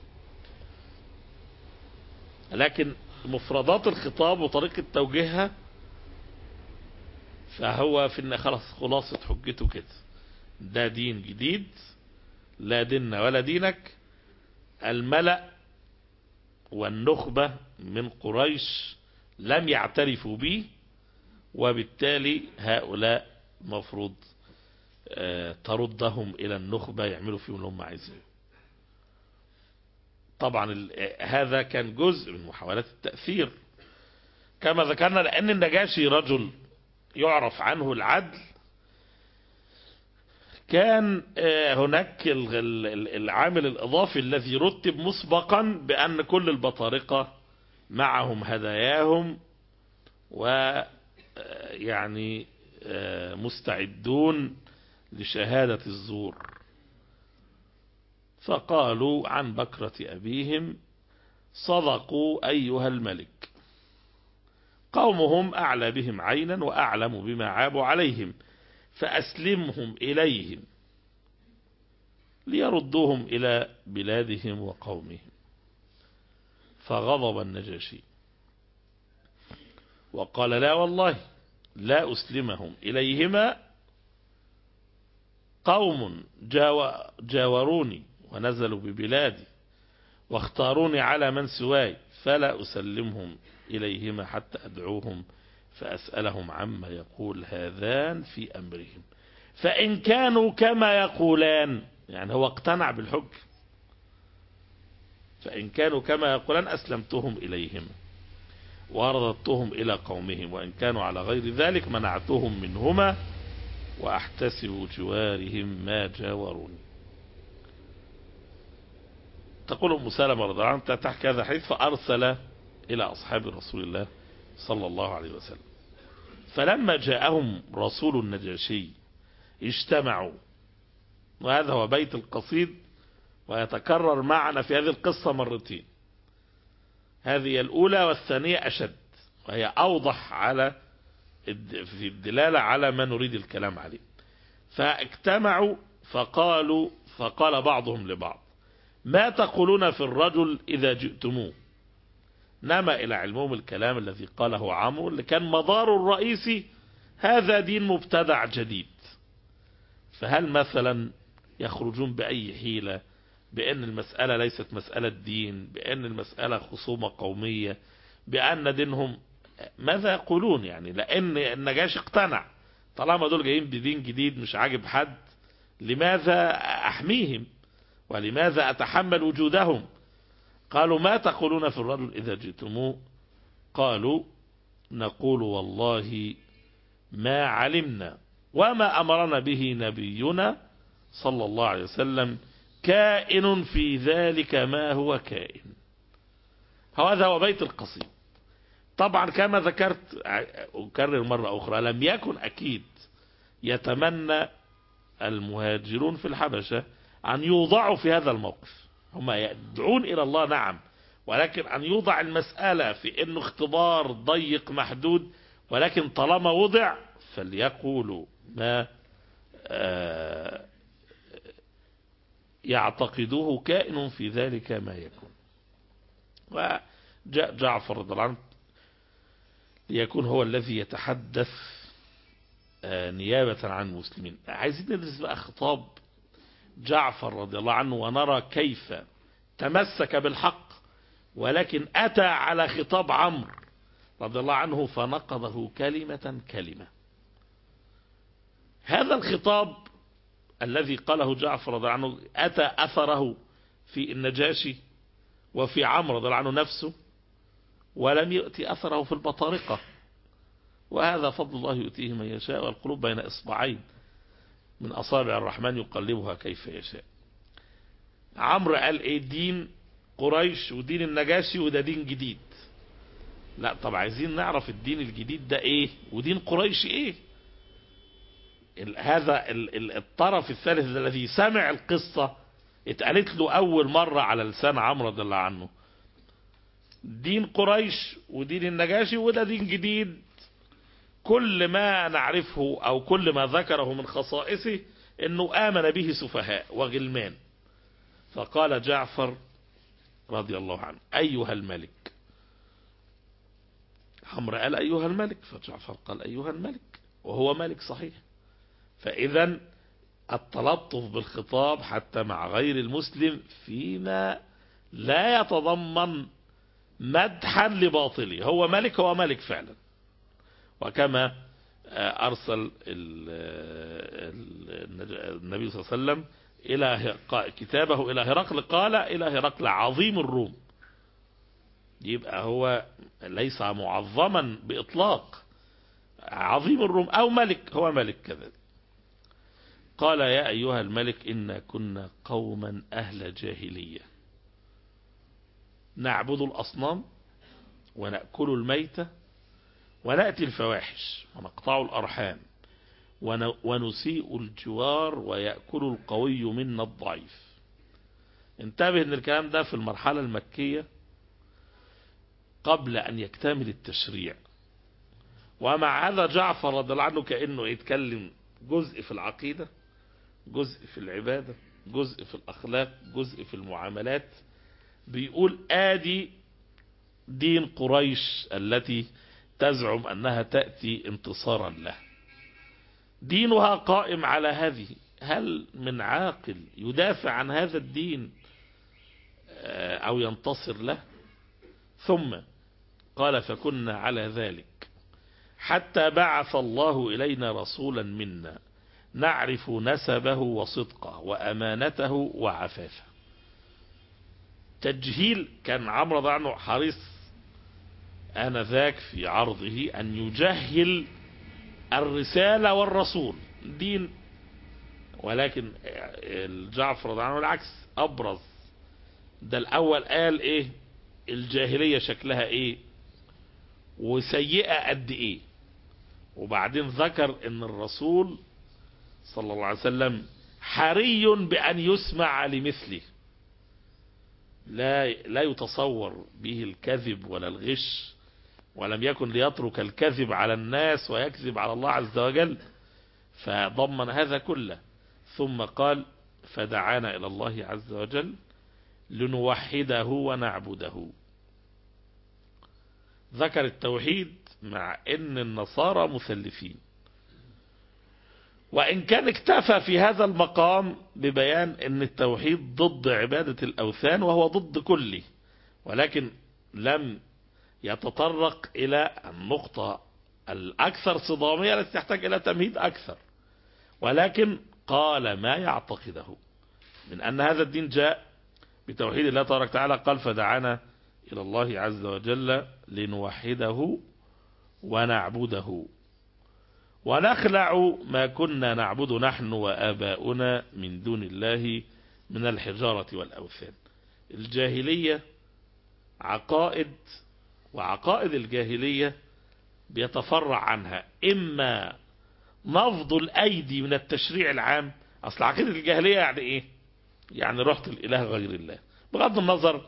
لكن مفردات الخطاب وطريقة توجيهها فهو في ان خلاص خلاصة حجته كده، ده دين جديد لا ديننا ولا دينك. الملأ والنخبة من قريش لم يعترفوا به، وبالتالي هؤلاء مفروض تردهم الى النخبة يعملوا فيهم اللي هم عايزين. طبعا هذا كان جزء من محاولات التأثير كما ذكرنا، لأن النجاشي رجل يعرف عنه العدل. كان هناك العامل الإضافي الذي رتب مسبقا بأن كل البطارقة معهم هداياهم ويعني مستعدون لشهادة الزور، فقالوا عن بكرة أبيهم صدقوا أيها الملك، قومهم أعلى بهم عينا وأعلم بما عابوا عليهم، فأسلمهم إليهم ليردوهم إلى بلادهم وقومهم. فغضب النجاشي وقال لا والله لا أسلمهم إليهما، قوم جاوروني ونزلوا ببلادي واختاروني على من سواي، فلا أسلمهم إليهما حتى أدعوهم فأسألهم عما يقول هذان في أمرهم، فإن كانوا كما يقولان، يعني هو اقتنع بالحج، فإن كانوا كما يقولان أسلمتهم إليهما ورددتهم إلى قومهم، وإن كانوا على غير ذلك منعتهم منهما وأحتسب جوارهم ما جاوروني. تقول أم سلمة رضي الله عنها تحكي هذا الحديث، فأرسل إلى أصحاب رسول الله صلى الله عليه وسلم، فلما جاءهم رسول النجاشي اجتمعوا. وهذا هو بيت القصيد، ويتكرر معنا في هذه القصة مرتين، هذه الأولى والثانية أشد، وهي أوضح على في الدلالة على ما نريد الكلام عليه. فاجتمعوا فقالوا فقال بعضهم لبعض ما تقولون في الرجل إذا جئتموه؟ نما إلى علمهم الكلام الذي قاله عمرو اللي كان مداره الرئيسي هذا دين مبتدع جديد، فهل مثلا يخرجون بأي حيلة بأن المسألة ليست مسألة دين، بأن المسألة خصومة قومية، بأن دينهم ماذا يقولون؟ يعني لأن النجاشي اقتنع طالما دول جايين بدين جديد مش عاجب حد، لماذا أحميهم ولماذا أتحمل وجودهم؟ قالوا ما تقولون في الرجل إذا جئتموه؟ قالوا نقول والله ما علمنا وما أمرنا به نبينا صلى الله عليه وسلم كائن في ذلك ما هو كائن. هذا هو بيت القصيد. طبعا كما ذكرت أكرر مرة أخرى، لم يكن أكيد يتمنى المهاجرون في الحبشة أن يوضعوا في هذا الموقف، هم يدعون إلى الله نعم، ولكن أن يوضع المسألة في أنه اختبار ضيق محدود، ولكن طالما وضع فليقولوا ما يعتقده كائن في ذلك ما يكون. وجاء جعفر رضي الله عنه ليكون هو الذي يتحدث نيابة عن المسلمين. عايزين ندرس بقى خطاب جعفر رضي الله عنه ونرى كيف تمسك بالحق، ولكن أتى على خطاب عمرو رضي الله عنه فنقضه كلمة كلمة. هذا الخطاب الذي قاله جعفر رضي الله عنه أتى أثره في النجاشي وفي عمرو رضي الله عنه نفسه، ولم يؤتي أثره في البطارقة. وهذا فضل الله يؤتيه من يشاء، والقلوب بين إصبعين من أصابع الرحمن يقلبها كيف يشاء. عمرو قال ايه؟ دين قريش ودين النجاشي وده دين جديد. لا طب عايزين نعرف الدين الجديد ده ايه ودين قريش ايه. هذا الطرف الثالث الذي سمع القصة اتقالت له اول مرة على لسان عمرو رضي الله عنه، دين قريش ودين النجاشي وده دين جديد، كل ما نعرفه او كل ما ذكره من خصائصه انه امن به سفهاء وغلمان. فقال جعفر رضي الله عنه ايها الملك. عمرو قال ايها الملك، فجعفر قال ايها الملك، وهو ملك صحيح. فاذا التلطف بالخطاب حتى مع غير المسلم فيما لا يتضمن مدحا لباطله. هو ملك، هو ملك فعلا. وكما أرسل النبي صلى الله عليه وسلم إلى كتابه إلى هرقل، قال إلى هرقل عظيم الروم. يبقى هو ليس معظما بإطلاق، عظيم الروم أو ملك، هو ملك كذلك. قال يا أيها الملك إنا كنا قوما أهل جاهلية نعبد الأصنام ونأكل الميتة ونأتي الفواحش ونقطع الأرحام ونسيء الجوار ويأكل القوي منا الضعيف. انتبه ان الكلام ده في المرحلة المكية قبل أن يكتمل التشريع. ومع هذا جعفر رضي الله عنه كأنه يتكلم جزء في العقيدة، جزء في العبادة، جزء في الأخلاق، جزء في المعاملات. بيقول آدي دين قريش التي تزعم أنها تأتي انتصارا له، دينها قائم على هذه. هل من عاقل يدافع عن هذا الدين أو ينتصر له؟ ثم قال فكنا على ذلك حتى بعث الله إلينا رسولا منا نعرف نسبه وصدقه وأمانته وعفافه. تجهيل. كان عمرو رضي الله عنه حريص آنذاك في عرضه أن يجهل الرسالة والرسول دين، ولكن جعفر رضي الله عنه العكس، أبرز. ده الأول قال إيه الجاهلية شكلها إيه وسيئة قد إيه، وبعدين ذكر إن الرسول صلى الله عليه وسلم حري بأن يسمع لمثله، لا لا يتصور به الكذب ولا الغش، ولم يكن ليترك الكذب على الناس ويكذب على الله عز وجل، فضمن هذا كله. ثم قال فدعانا إلى الله عز وجل لنوحده ونعبده. ذكر التوحيد مع ان النصارى مثلثين، وإن كان اكتفى في هذا المقام ببيان ان التوحيد ضد عبادة الأوثان وهو ضد كله، ولكن لم يتطرق إلى النقطة الأكثر صدامية التي تحتاج إلى تمهيد أكثر، ولكن قال ما يعتقده من أن هذا الدين جاء بتوحيد الله تبارك وتعالى. قال فدعانا إلى الله عز وجل لنوحده ونعبده ونخلع ما كنا نعبد نحن وآباؤنا من دون الله من الحجارة والأوثان. الجاهلية عقائد، وعقائد الجاهلية بيتفرع عنها إما نفض الأيدي من التشريع العام. أصل عقيدة الجاهلية يعني إيه؟ يعني رحت الإله غير الله، بغض النظر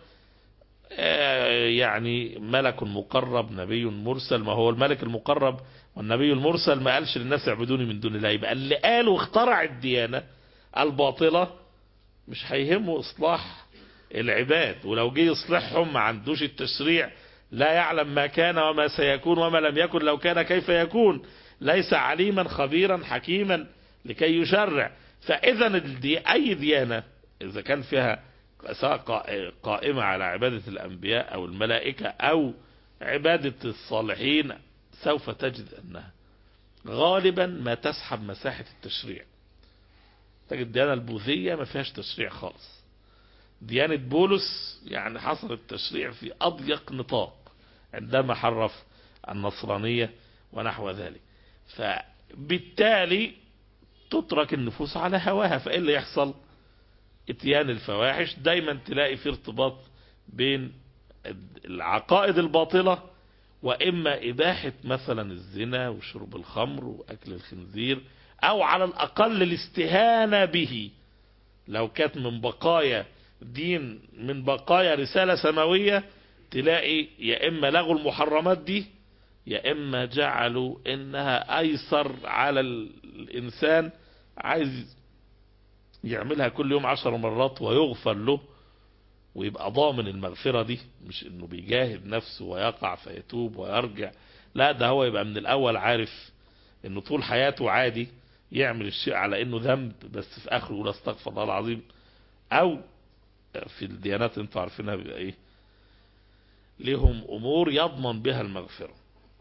يعني ملك مقرب نبي مرسل، ما هو الملك المقرب والنبي المرسل ما قالش للناس اعبدوني من دون الله. يبقى اللي قال واخترع الديانة الباطلة مش هيهمه إصلاح العباد، ولو جه يصلحهم ما عندوش التشريع، لا يعلم ما كان وما سيكون وما لم يكن لو كان كيف يكون، ليس عليما خبيرا حكيما لكي يشرع. فإذا دي أي ديانة إذا كان فيها قائمة على عبادة الأنبياء أو الملائكة أو عبادة الصالحين سوف تجد أنها غالبا ما تسحب مساحة التشريع. تجد الديانة البوذية ما فيهاش تشريع خالص. ديانة بولس يعني حصل التشريع في أضيق نطاق عندما حرف النصرانية ونحو ذلك. فبالتالي تترك النفوس على هواها. فإيه اللي يحصل؟ اتيان الفواحش. دايما تلاقي في ارتباط بين العقائد الباطلة وإما إباحة مثلا الزنا وشرب الخمر وأكل الخنزير، أو على الأقل الاستهانة به. لو كانت من بقايا دين، من بقايا رسالة سماوية، تلاقي يا إما لغوا المحرمات دي يا إما جعلوا إنها أيسر على الإنسان، عايز يعملها كل يوم عشر مرات ويغفر له ويبقى ضامن المغفرة دي، مش إنه بيجاهد نفسه ويقع فيتوب ويرجع، لا ده هو يبقى من الأول عارف إنه طول حياته عادي يعمل الشيء على إنه ذنب، بس في آخره يقول استغفر الله العظيم. أو في الديانات انتوا عارفينها بيبقى إيه، لهم أمور يضمن بها المغفرة.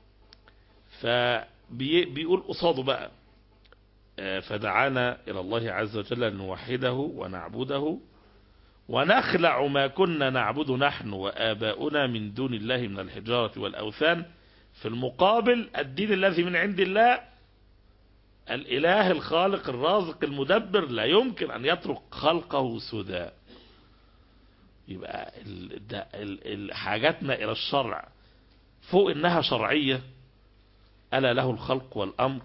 فبيقول قصاده بقى فدعانا إلى الله عز وجل أن نوحده ونعبده ونخلع ما كنا نعبد نحن وآباؤنا من دون الله من الحجارة والأوثان. في المقابل الدين الذي من عند الله، الإله الخالق الرازق المدبر لا يمكن أن يترك خلقه سدى. يبقى حاجتنا إلى الشرع فوق إنها شرعية، ألا له الخلق والأمر،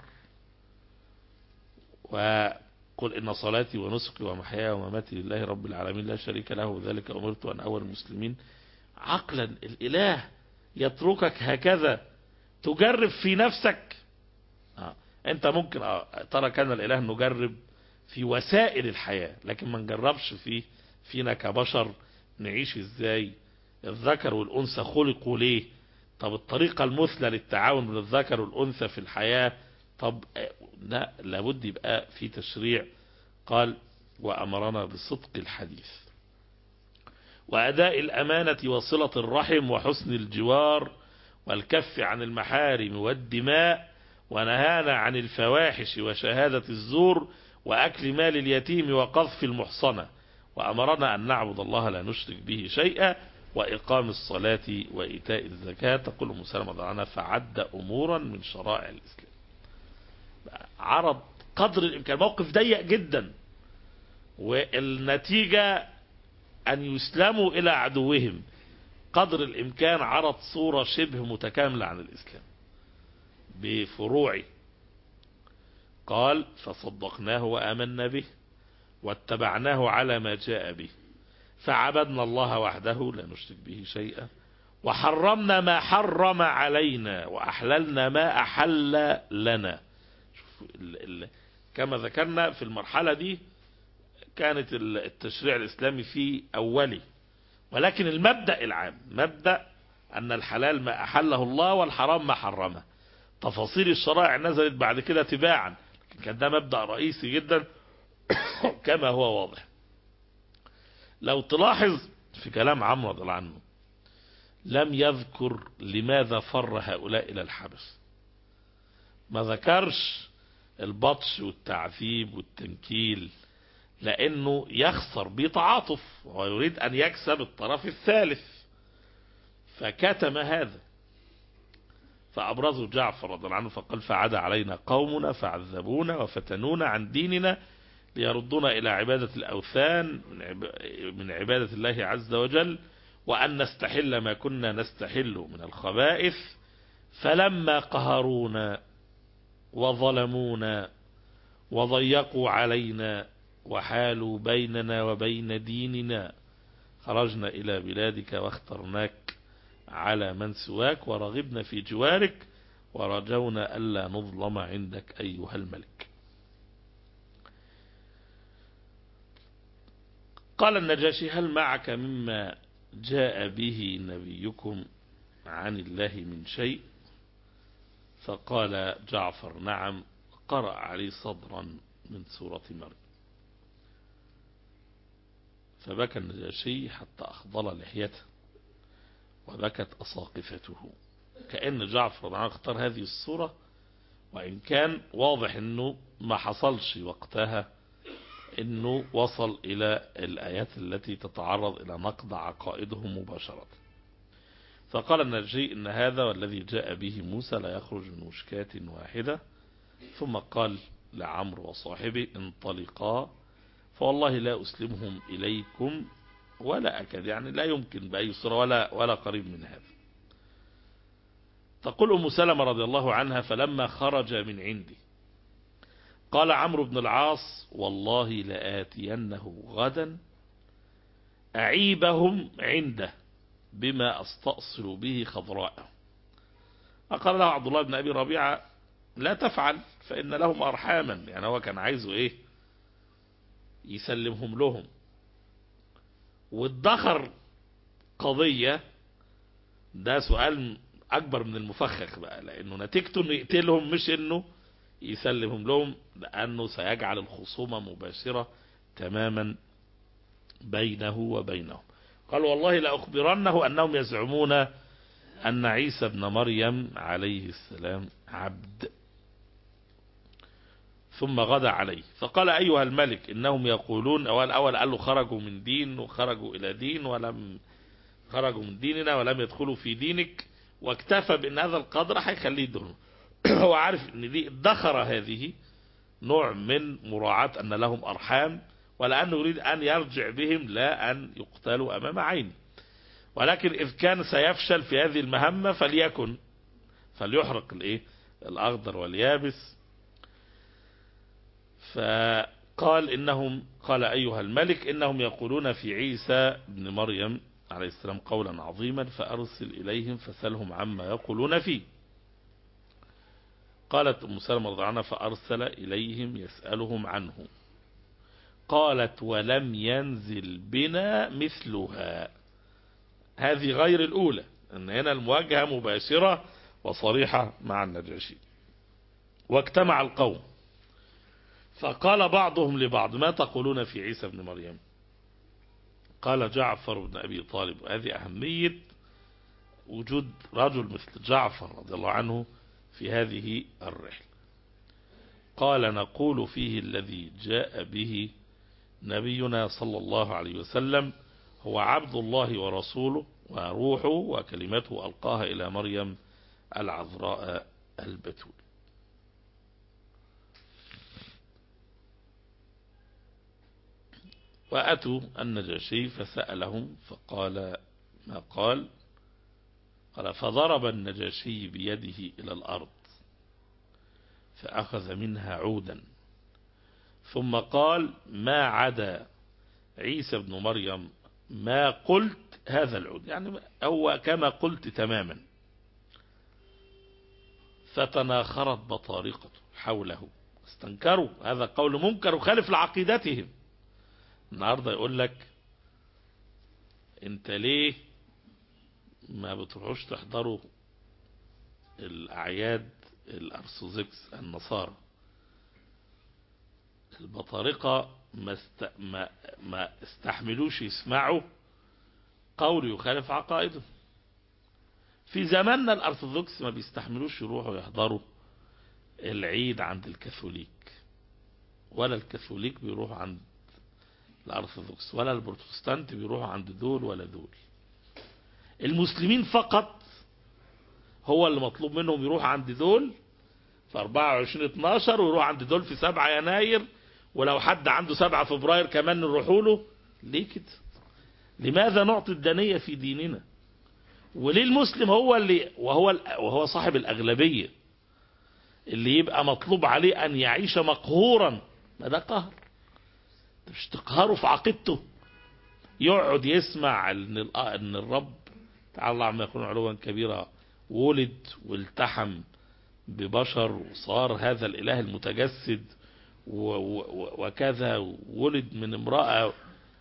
وقل إن صلاتي ونسكي ومحياي ومماتي لله رب العالمين لا شريك له وذلك أمرت أن أول المسلمين. عقلا الإله يتركك هكذا تجرب في نفسك؟ آه. أنت ممكن آه. ترى كان الإله نجرب في وسائل الحياة، لكن ما نجربش في فينا كبشر نعيش إزاي. الذكر والأنثى خلقوا ليه؟ طب الطريقة المثلى للتعاون بين الذكر والأنثى في الحياة، طب لا، لابد يبقى في تشريع. قال وأمرنا بصدق الحديث وأداء الأمانة وصلة الرحم وحسن الجوار والكف عن المحارم والدماء، ونهانا عن الفواحش وشهادة الزور وأكل مال اليتيم وقذف المحصنة، وأمرنا أن نعبد الله لا نشرك به شيئا وإقام الصلاة وإيتاء الزكاة. تقول أم سلمة ضعنا فعد أمورا من شرائع الإسلام. عرض قدر الإمكان، موقف ضيق جدا، والنتيجة أن يسلموا إلى عدوهم. قدر الإمكان عرض صورة شبه متكاملة عن الإسلام بفروعه. قال فصدقناه وآمنا به واتبعناه على ما جاء به فعبدنا الله وحده لا نشرك به شيئا وحرمنا ما حرم علينا وأحللنا ما أحل لنا. شوف ال ال كما ذكرنا في المرحلة دي كانت التشريع الإسلامي في أولي، ولكن المبدأ العام مبدأ أن الحلال ما أحله الله والحرام ما حرمه. تفاصيل الشرائع نزلت بعد كده تباعا، كان ده مبدأ رئيسي جدا كما هو واضح. لو تلاحظ في كلام عمرو رضي الله عنه لم يذكر لماذا فر هؤلاء إلى الحبس، ما ذكرش البطش والتعذيب والتنكيل، لأنه يخسر بتعاطف ويريد أن يكسب الطرف الثالث فكتم هذا. فأبرزه جعفر رضي الله عنه فقال فعاد علينا قومنا فعذبونا وفتنونا عن ديننا ليردونا إلى عبادة الأوثان من عبادة الله عز وجل وأن نستحل ما كنا نستحل من الخبائث، فلما قهرونا وظلمونا وضيقوا علينا وحالوا بيننا وبين ديننا خرجنا إلى بلادك واخترناك على من سواك ورغبنا في جوارك ورجونا ألا نظلم عندك أيها الملك. قال النجاشي هل معك مما جاء به نبيكم عن الله من شيء؟ فقال جعفر نعم. قرأ عليه صدرا من سورة مريم. فبكى النجاشي حتى أخضل لحيته وبكت أساقفته، كأن جعفر معه اختار هذه الصورة، وإن كان واضح أنه ما حصلش وقتها أنه وصل إلى الآيات التي تتعرض إلى نقد عقائدهم مباشرة. فقال النجاشي إن هذا والذي جاء به موسى لا يخرج من مشكاة واحدة. ثم قال لعمرو وصاحبه انطلقا فوالله لا أسلمهم إليكم ولا أكد، يعني لا يمكن بأي صورة ولا, ولا قريب من هذا. تقول أم سلمة رضي الله عنها فلما خرج من عندي قال عمرو بن العاص والله لآتينه غدا أعيبهم عنده بما أستأصل به خضراء. أقال له عبد الله بن أبي ربيعة لا تفعل فإن لهم أرحاما، يعني هو كان عايزه إيه يسلمهم لهم، والدخر قضية ده سؤال أكبر من المفخخ بقى، لأنه نتيجته إنه يقتلهم مش إنه يسلمهم لهم، لأنه سيجعل الخصومة مباشرة تماما بينه وبينهم. قال والله لأخبرنه أنهم يزعمون أن عيسى ابن مريم عليه السلام عبد. ثم غدا عليه فقال أيها الملك إنهم يقولون، أول أول قال له خرجوا من دين وخرجوا إلى دين ولم خرجوا من ديننا ولم يدخلوا في دينك، واكتفى بأن هذا القدر هيخليه دونه. هو عارف أن دي الدخرة هذه نوع من مراعاة أن لهم أرحام، ولأنه يريد أن يرجع بهم لا أن يقتلوا أمام عينه، ولكن إذ كان سيفشل في هذه المهمة فليكن فليحرق الإيه الأخضر واليابس. فقال إنهم قال أيها الملك إنهم يقولون في عيسى ابن مريم عليه السلام قولا عظيما فأرسل إليهم فسلهم عما يقولون فيه. قالت أم سلمة رضي الله عنها فأرسل إليهم يسألهم عنه. قالت ولم ينزل بنا مثلها. هذه غير الأولى، أن هنا المواجهة مباشرة وصريحة مع النجاشي. واجتمع القوم فقال بعضهم لبعض ما تقولون في عيسى ابن مريم؟ قال جعفر بن أبي طالب. هذه أهمية وجود رجل مثل جعفر رضي الله عنه في هذه الرحلة. قال نقول فيه الذي جاء به نبينا صلى الله عليه وسلم هو عبد الله ورسوله وروحه وكلمته ألقاها إلى مريم العذراء البتول. وأتوا النجاشي فسألهم فقال ما قال. قال فضرب النجاشي بيده إلى الأرض فأخذ منها عودا ثم قال ما عدا عيسى بن مريم ما قلت هذا العود، يعني هو كما قلت تماما. فتناخرت بطارقته حوله استنكروا هذا قول منكر وخالف لعقيدتهم. النهارده يقول لك انت ليه ما بتروحوش تحضروا الأعياد الأرثوذكس النصارى؟ البطارقة ما, است... ما... ما استحملوش يسمعوا قول يخالف عقائده. في زماننا الأرثوذكس ما بيستحملوش يروحوا يحضروا العيد عند الكاثوليك، ولا الكاثوليك بيروحوا عند الأرثوذكس، ولا البروتستانت بيروحوا عند دول ولا دول. المسلمين فقط هو اللي مطلوب منهم يروح عند دول في أربعة وعشرين اتناشر ويروح عند دول في سبعة يناير، ولو حد عنده سبعة فبراير كمان نروحوا له. ليه كده؟ لماذا نعطي الدنية في ديننا؟ وليه المسلم هو اللي وهو وهو صاحب الأغلبية اللي يبقى مطلوب عليه أن يعيش مقهورا؟ ما ده قهر، مش تقهره في عقيدته. يقعد يسمع ان الرب تعالى الله عما يكون علوا كبيرا ولد والتحم ببشر وصار هذا الإله المتجسد وكذا ولد من امرأة.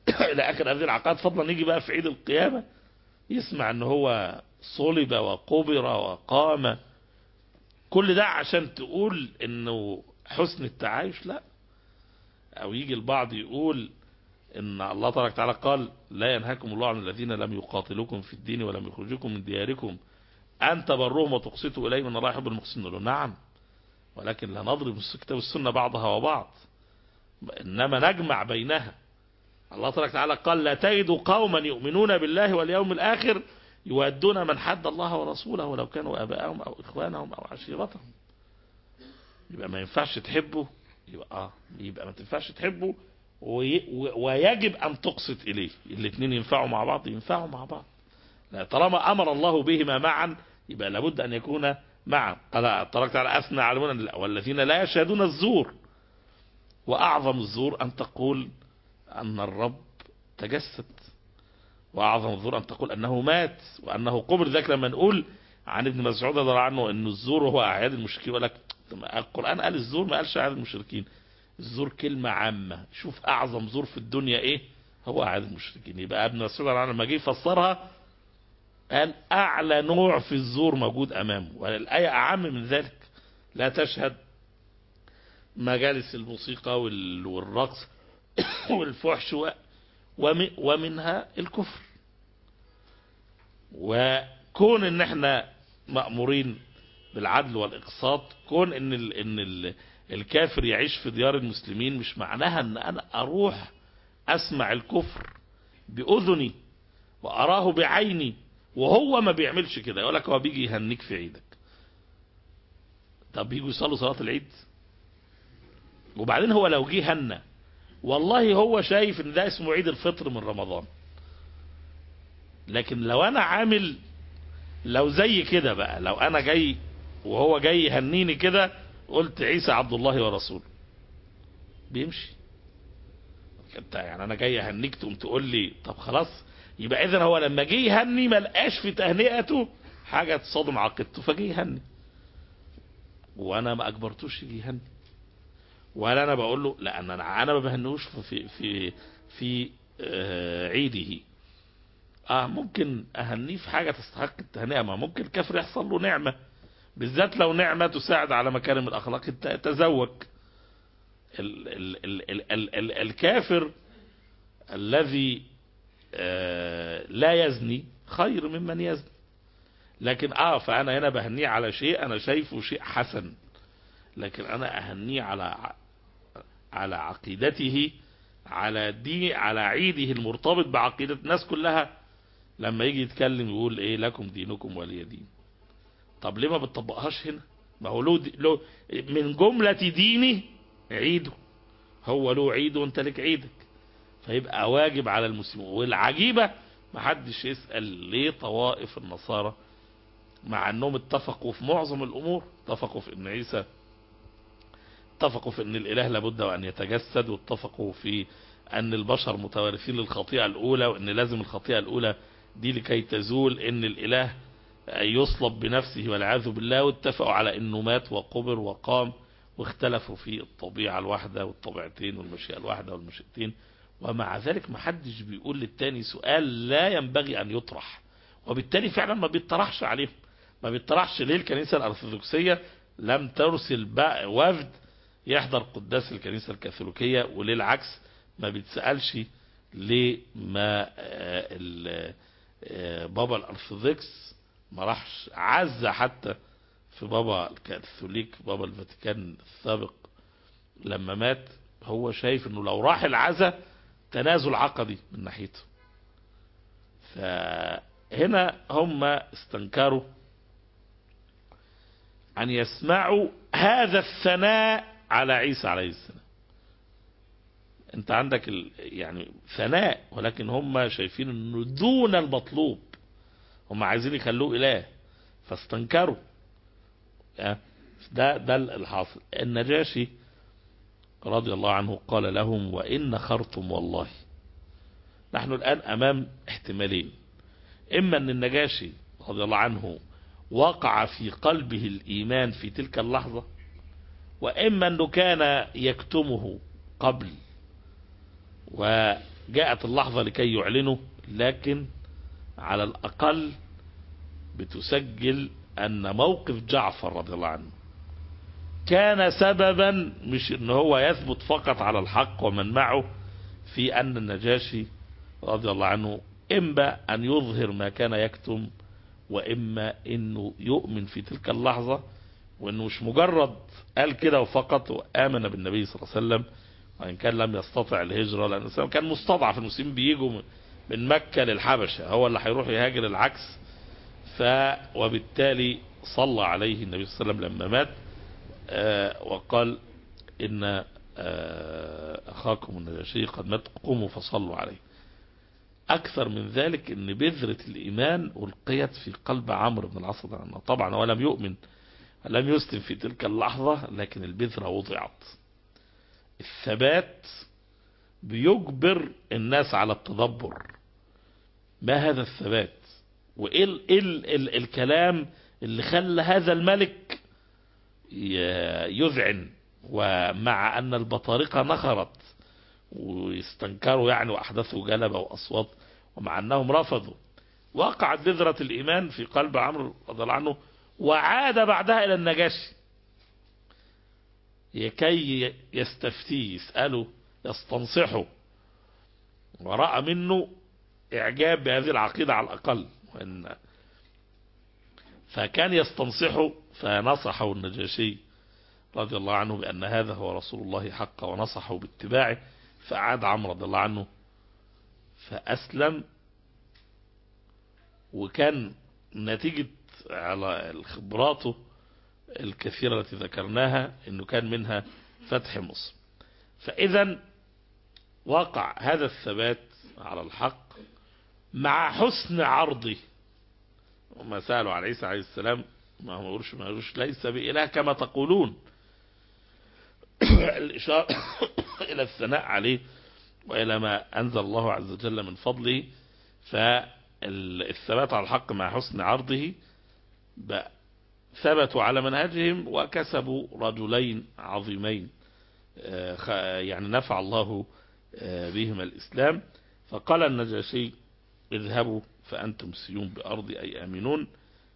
إلى آخر هذه العقائد، فضلا نيجي بقى في عيد القيامة يسمع ان هو صلب وقبر وقام، كل ده عشان تقول انه حسن التعايش؟ لا. او يجي البعض يقول ان الله تبارك وتعالى قال لا ينهاكم الله عن الذين لم يقاتلوكم في الدين ولم يخرجوكم من دياركم ان تبروهم وتقسطوا اليهم ان الله يحب المقسطين. نقول له نعم، ولكن لا نضرب الكتاب والسنه بعضها وبعض، انما نجمع بينها. الله تبارك وتعالى قال لا تجد قوما يؤمنون بالله واليوم الاخر يودون من حد الله ورسوله ولو كانوا اباءهم او اخوانهم او عشيرتهم. يبقى ما ينفعش تحبه، يبقى اه يبقى ما تنفعش تحبه ويجب ان تقسط اليه. الاثنين ينفعوا مع بعض، ينفعوا مع بعض. لا، طالما امر الله بهما معا يبقى لابد ان يكون معا. قال تبارك على اثنى على والذين لا يشهدون الزور، واعظم الزور ان تقول ان الرب تجسد، واعظم الزور ان تقول انه مات وانه قبر. ذلك لما نقول عن ابن مسعود رضي الله عنه انه الزور هو اعياد المشركين، يقول لك القران قال الزور ما قالش اعياد المشركين. الزور كلمه عامه، شوف اعظم زور في الدنيا ايه؟ هو اعياد المشركين. يبقى ابن مسعود رضي الله عنه لما جه يفسرها قال اعلى نوع في الزور موجود امامه، والايه اعم من ذلك. لا تشهد مجالس الموسيقى والرقص والفحش ومنها الكفر. وكون ان احنا مأمورين بالعدل والاقساط، كون ان ال ان ال الكافر يعيش في ديار المسلمين مش معناها ان انا اروح اسمع الكفر باذني واراه بعيني وهو ما بيعملش كده. يقول لك هو بيجي يهنيك في عيدك. طب بيجوا يصلوا صلاة العيد؟ وبعدين هو لو جه هنا والله هو شايف ان ده اسمه عيد الفطر من رمضان، لكن لو انا عامل لو زي كده بقى، لو انا جاي وهو جاي يهنيني كده قلت عيسى عبد الله ورسوله، بيمشي. انت يعني انا جاي اهنيك تقوم تقول لي طب خلاص، يبقى اذا هو لما جه يهني ما لقاش في تهنئته حاجه تصادم عقيدته فجه يهني، وانا ما اجبرتوش يجي يهني، ولا انا بقول له لا انا انا ما بهنوش في في في آه عيده. اه ممكن اهنيه في حاجه تستحق التهنئه، ما ممكن الكافر يحصل له نعمه، بالذات لو نعمه تساعد على مكارم الاخلاق. تزوج. ال ال ال ال ال ال الكافر الذي آه لا يزني خير ممن يزني، لكن اه فانا هنا بهنيه على شيء انا شايفه شيء حسن، لكن انا اهنيه على على عقيدته، على دين، على عيده المرتبط بعقيدة الناس كلها. لما يجي يتكلم يقول ايه لكم دينكم ولي دين. طب ليه ما بتطبقهاش هنا؟ ما هو له, له من جملة دينه عيده، هو له عيد وانت لك عيدك، فيبقى واجب على المسلمين. والعجيبة ما حدش يسأل ليه طوائف النصارى مع انهم اتفقوا في معظم الامور، اتفقوا في ان عيسى، اتفقوا في ان الاله لابد وان يتجسد، واتفقوا في ان البشر متوارثين للخطيئة الاولى، وان لازم الخطيئة الاولى دي لكي تزول ان الاله يصلب بنفسه والعياذ بالله، واتفقوا على انه مات وقبر وقام، واختلفوا في الطبيعة الواحدة والطبيعتين والمشيئة الواحدة والمشيئتين. ومع ذلك ما حدش بيقول للتاني سؤال لا ينبغي ان يطرح، وبالتالي فعلا ما بيطرحش عليهم. ما بيطرحش ليه الكنيسة الارثوذكسية لم ترسل بقى وفد يحضر قداس الكنيسة الكاثوليكية، وللعكس ما بيتسألش ليه ما بابا الارثوذكس ما راحش عزة حتى في بابا الكاثوليك، بابا الفاتيكان السابق لما مات. هو شايف انه لو راح العزة تنازل عقدي من ناحيته. فهنا هم استنكروا أن يسمعوا هذا الثناء على عيسى عليه السلام. انت عندك ال... يعني ثناء، ولكن هم شايفين انه دون المطلوب، هم عايزين يخلوه إله فاستنكروا. ده ده الحاصل. النجاشي رضي الله عنه قال لهم وإن خرتم والله. نحن الآن أمام احتمالين، إما أن النجاشي رضي الله عنه وقع في قلبه الإيمان في تلك اللحظة، وإما أنه كان يكتمه قبل جاءت اللحظة لكي يعلنوا، لكن على الأقل بتسجل أن موقف جعفر رضي الله عنه كان سببا، مش ان هو يثبت فقط على الحق ومن معه، في أن النجاشي رضي الله عنه إما أن يظهر ما كان يكتم، وإما أنه يؤمن في تلك اللحظة، وأنه مش مجرد قال كده وفقط وآمن بالنبي صلى الله عليه وسلم، وإن كان لم يستطع الهجرة لأن الإسلام كان مستضعف، المسلمين بيجوا من مكة للحبشة، هو اللي هيروح يهاجر العكس. ف وبالتالي صلى عليه النبي صلى الله عليه وسلم لما مات، آه وقال إن آه أخاكم النجاشي قد مات، قوموا فصلوا عليه. أكثر من ذلك أن بذرة الإيمان ألقيت في قلب عمرو بن العاص، طبعا هو لم يؤمن، لم يسلم في تلك اللحظة، لكن البذرة وضعت. الثبات بيجبر الناس على التدبر، ما هذا الثبات وإيه ال ال ال الكلام اللي خلى هذا الملك يذعن، ومع أن البطارقة نخرت ويستنكروا يعني وأحدثوا جلبة وأصوات، ومع أنهم رفضوا، وقعت بذرة الإيمان في قلب عمرو رضي الله عنه، وعاد بعدها إلى النجاشي لكي يستفتيه، يسأله، يستنصحه، ورأى منه إعجاب بهذه العقيدة على الأقل، وإن فكان يستنصحه، فنصحه النجاشي رضي الله عنه بأن هذا هو رسول الله حقا، ونصحه باتباعه، فعاد عمرو رضي الله عنه فأسلم. وكان نتيجة على خبراته الكثيرة التي ذكرناها أنه كان منها فتح مصر. فإذا وقع هذا الثبات على الحق مع حسن عرضه. وما سألوا عن عيسى عليه السلام ما هو يقولش ما يقولش ليس بإله كما تقولون، الإشارة إلى الثناء عليه وإلى ما أنزل الله عز وجل من فضله. فالثبات على الحق مع حسن عرضه ثبتوا على منهجهم، وكسبوا رجلين عظيمين يعني نفع الله بهما الإسلام. فقال النجاشي اذهبوا فأنتم سيون بأرضي، أي آمنون،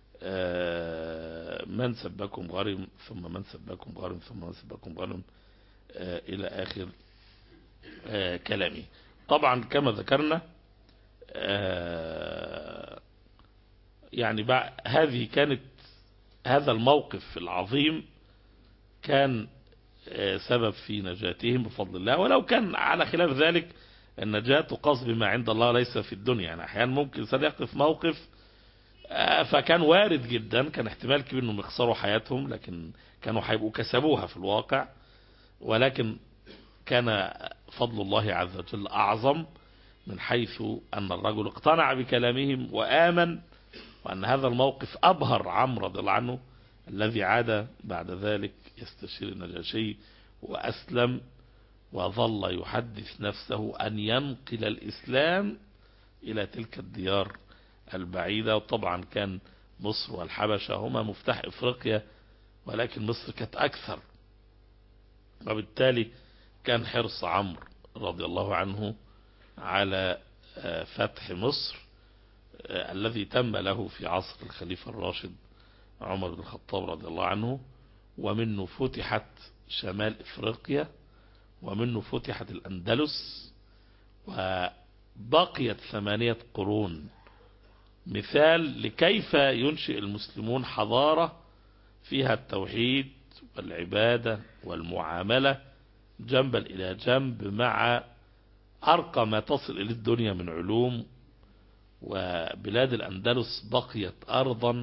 من سبكم غرم ثم من سبكم غرم ثم من سبكم غرم إلى آخر كلامه. طبعا كما ذكرنا يعني هذه كانت هذا الموقف العظيم كان سبب في نجاتهم بفضل الله، ولو كان على خلاف ذلك النجاة تقاس بما عند الله ليس في الدنيا. يعني أحيانا ممكن إنسان يقف موقف فكان وارد جدا، كان احتمال كبير انهم يخسروا حياتهم، لكن كانوا هيبقوا كسبوها في الواقع، ولكن كان فضل الله عز وجل أعظم، من حيث أن الرجل اقتنع بكلامهم وآمن، وأن هذا الموقف أبهر عمرو رضي الله عنه الذي عاد بعد ذلك يستشير النجاشي وأسلم، وظل يحدث نفسه أن ينقل الإسلام إلى تلك الديار البعيدة. وطبعا كان مصر والحبشة هما مفتاح إفريقيا، ولكن مصر كانت أكثر، وبالتالي كان حرص عمرو رضي الله عنه على فتح مصر الذي تم له في عصر الخليفة الراشد عمر بن الخطاب رضي الله عنه، ومنه فتحت شمال إفريقيا، ومنه فتحت الأندلس، وبقيت ثمانية قرون مثال لكيف ينشئ المسلمون حضارة فيها التوحيد والعبادة والمعاملة جنبا إلى جنب، مع أرقى ما تصل إلى الدنيا من علوم. وبلاد الأندلس بقيت أرضا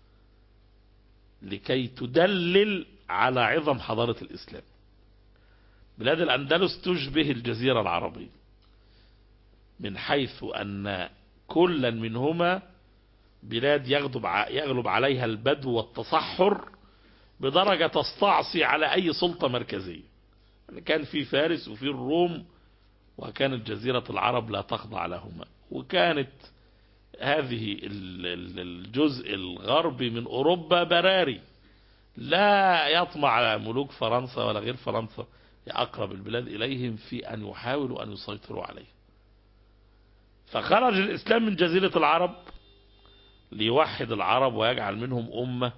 لكي تدلل على عظم حضارة الإسلام. بلاد الأندلس تشبه الجزيرة العربية، من حيث أن كلا منهما بلاد يغلب يغلب عليها البدو والتصحر بدرجة تستعصي على أي سلطة مركزية. يعني كان في فارس وفي الروم، وكانت جزيرة العرب لا تخضع لهما، وكانت هذه الجزء الغربي من أوروبا براري لا يطمع على ملوك فرنسا ولا غير فرنسا، أقرب البلاد إليهم في أن يحاولوا أن يسيطروا عليه. فخرج الإسلام من جزيرة العرب ليوحد العرب ويجعل منهم أمة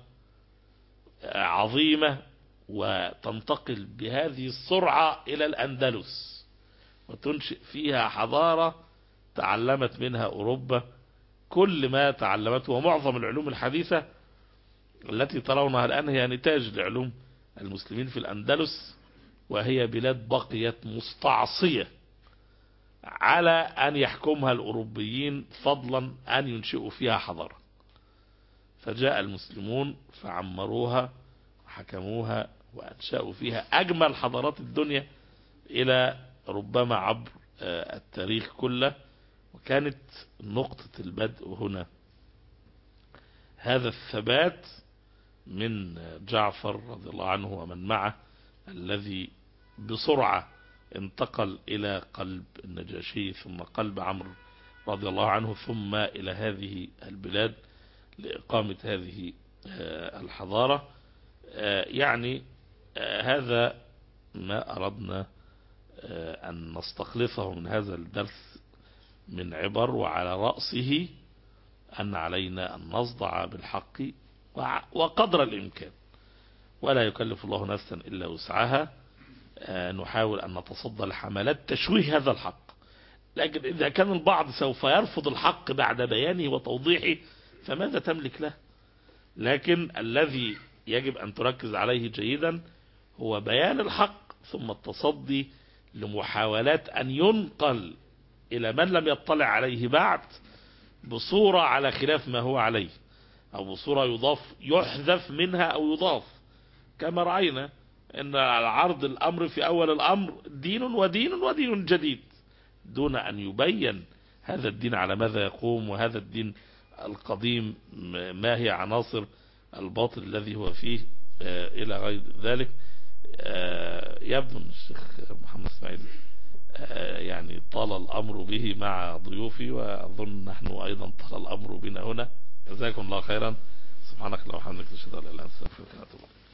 عظيمة، وتنتقل بهذه السرعة إلى الأندلس وتنشئ فيها حضارة تعلمت منها أوروبا كل ما تعلمته، ومعظم العلوم الحديثة التي ترونها الآن هي نتاج لعلوم المسلمين في الأندلس، وهي بلاد بقيت مستعصية على أن يحكمها الأوروبيين فضلا أن ينشئوا فيها حضارة. فجاء المسلمون فعمروها وحكموها وأنشأوا فيها أجمل حضارات الدنيا إلى ربما عبر التاريخ كله، وكانت نقطة البدء هنا هذا الثبات من جعفر رضي الله عنه ومن معه، الذي بسرعة انتقل إلى قلب النجاشي ثم قلب عمرو رضي الله عنه ثم إلى هذه البلاد لإقامة هذه الحضارة. يعني هذا ما أردنا أن نستخلصه من هذا الدرس من عبر، وعلى رأسه أن علينا أن نصدع بالحق وقدر الإمكان، ولا يكلف الله نفسا إلا وسعها. نحاول أن نتصدى لحملات تشويه هذا الحق، لكن إذا كان البعض سوف يرفض الحق بعد بيانه وتوضيحه فماذا تملك له؟ لكن الذي يجب أن تركز عليه جيدا هو بيان الحق، ثم التصدي لمحاولات أن ينقل إلى من لم يطلع عليه بعد بصورة على خلاف ما هو عليه، أو بصورة يضاف يحذف منها أو يضاف، كما رأينا أن عرض الأمر في أول الأمر دين ودين ودين جديد، دون أن يبين هذا الدين على ماذا يقوم، وهذا الدين القديم ما هي عناصر الباطل الذي هو فيه إلى غير ذلك. يبدو أن الشيخ محمد اسماعيل يعني طال الأمر به مع ضيوفي، وأظن نحن أيضا طال الأمر بنا هنا. جزاكم الله خيرا. سبحانك اللهم وبحمدك، أشهد أن لا إله إلا أنت، أستغفرك وأتوب إليك.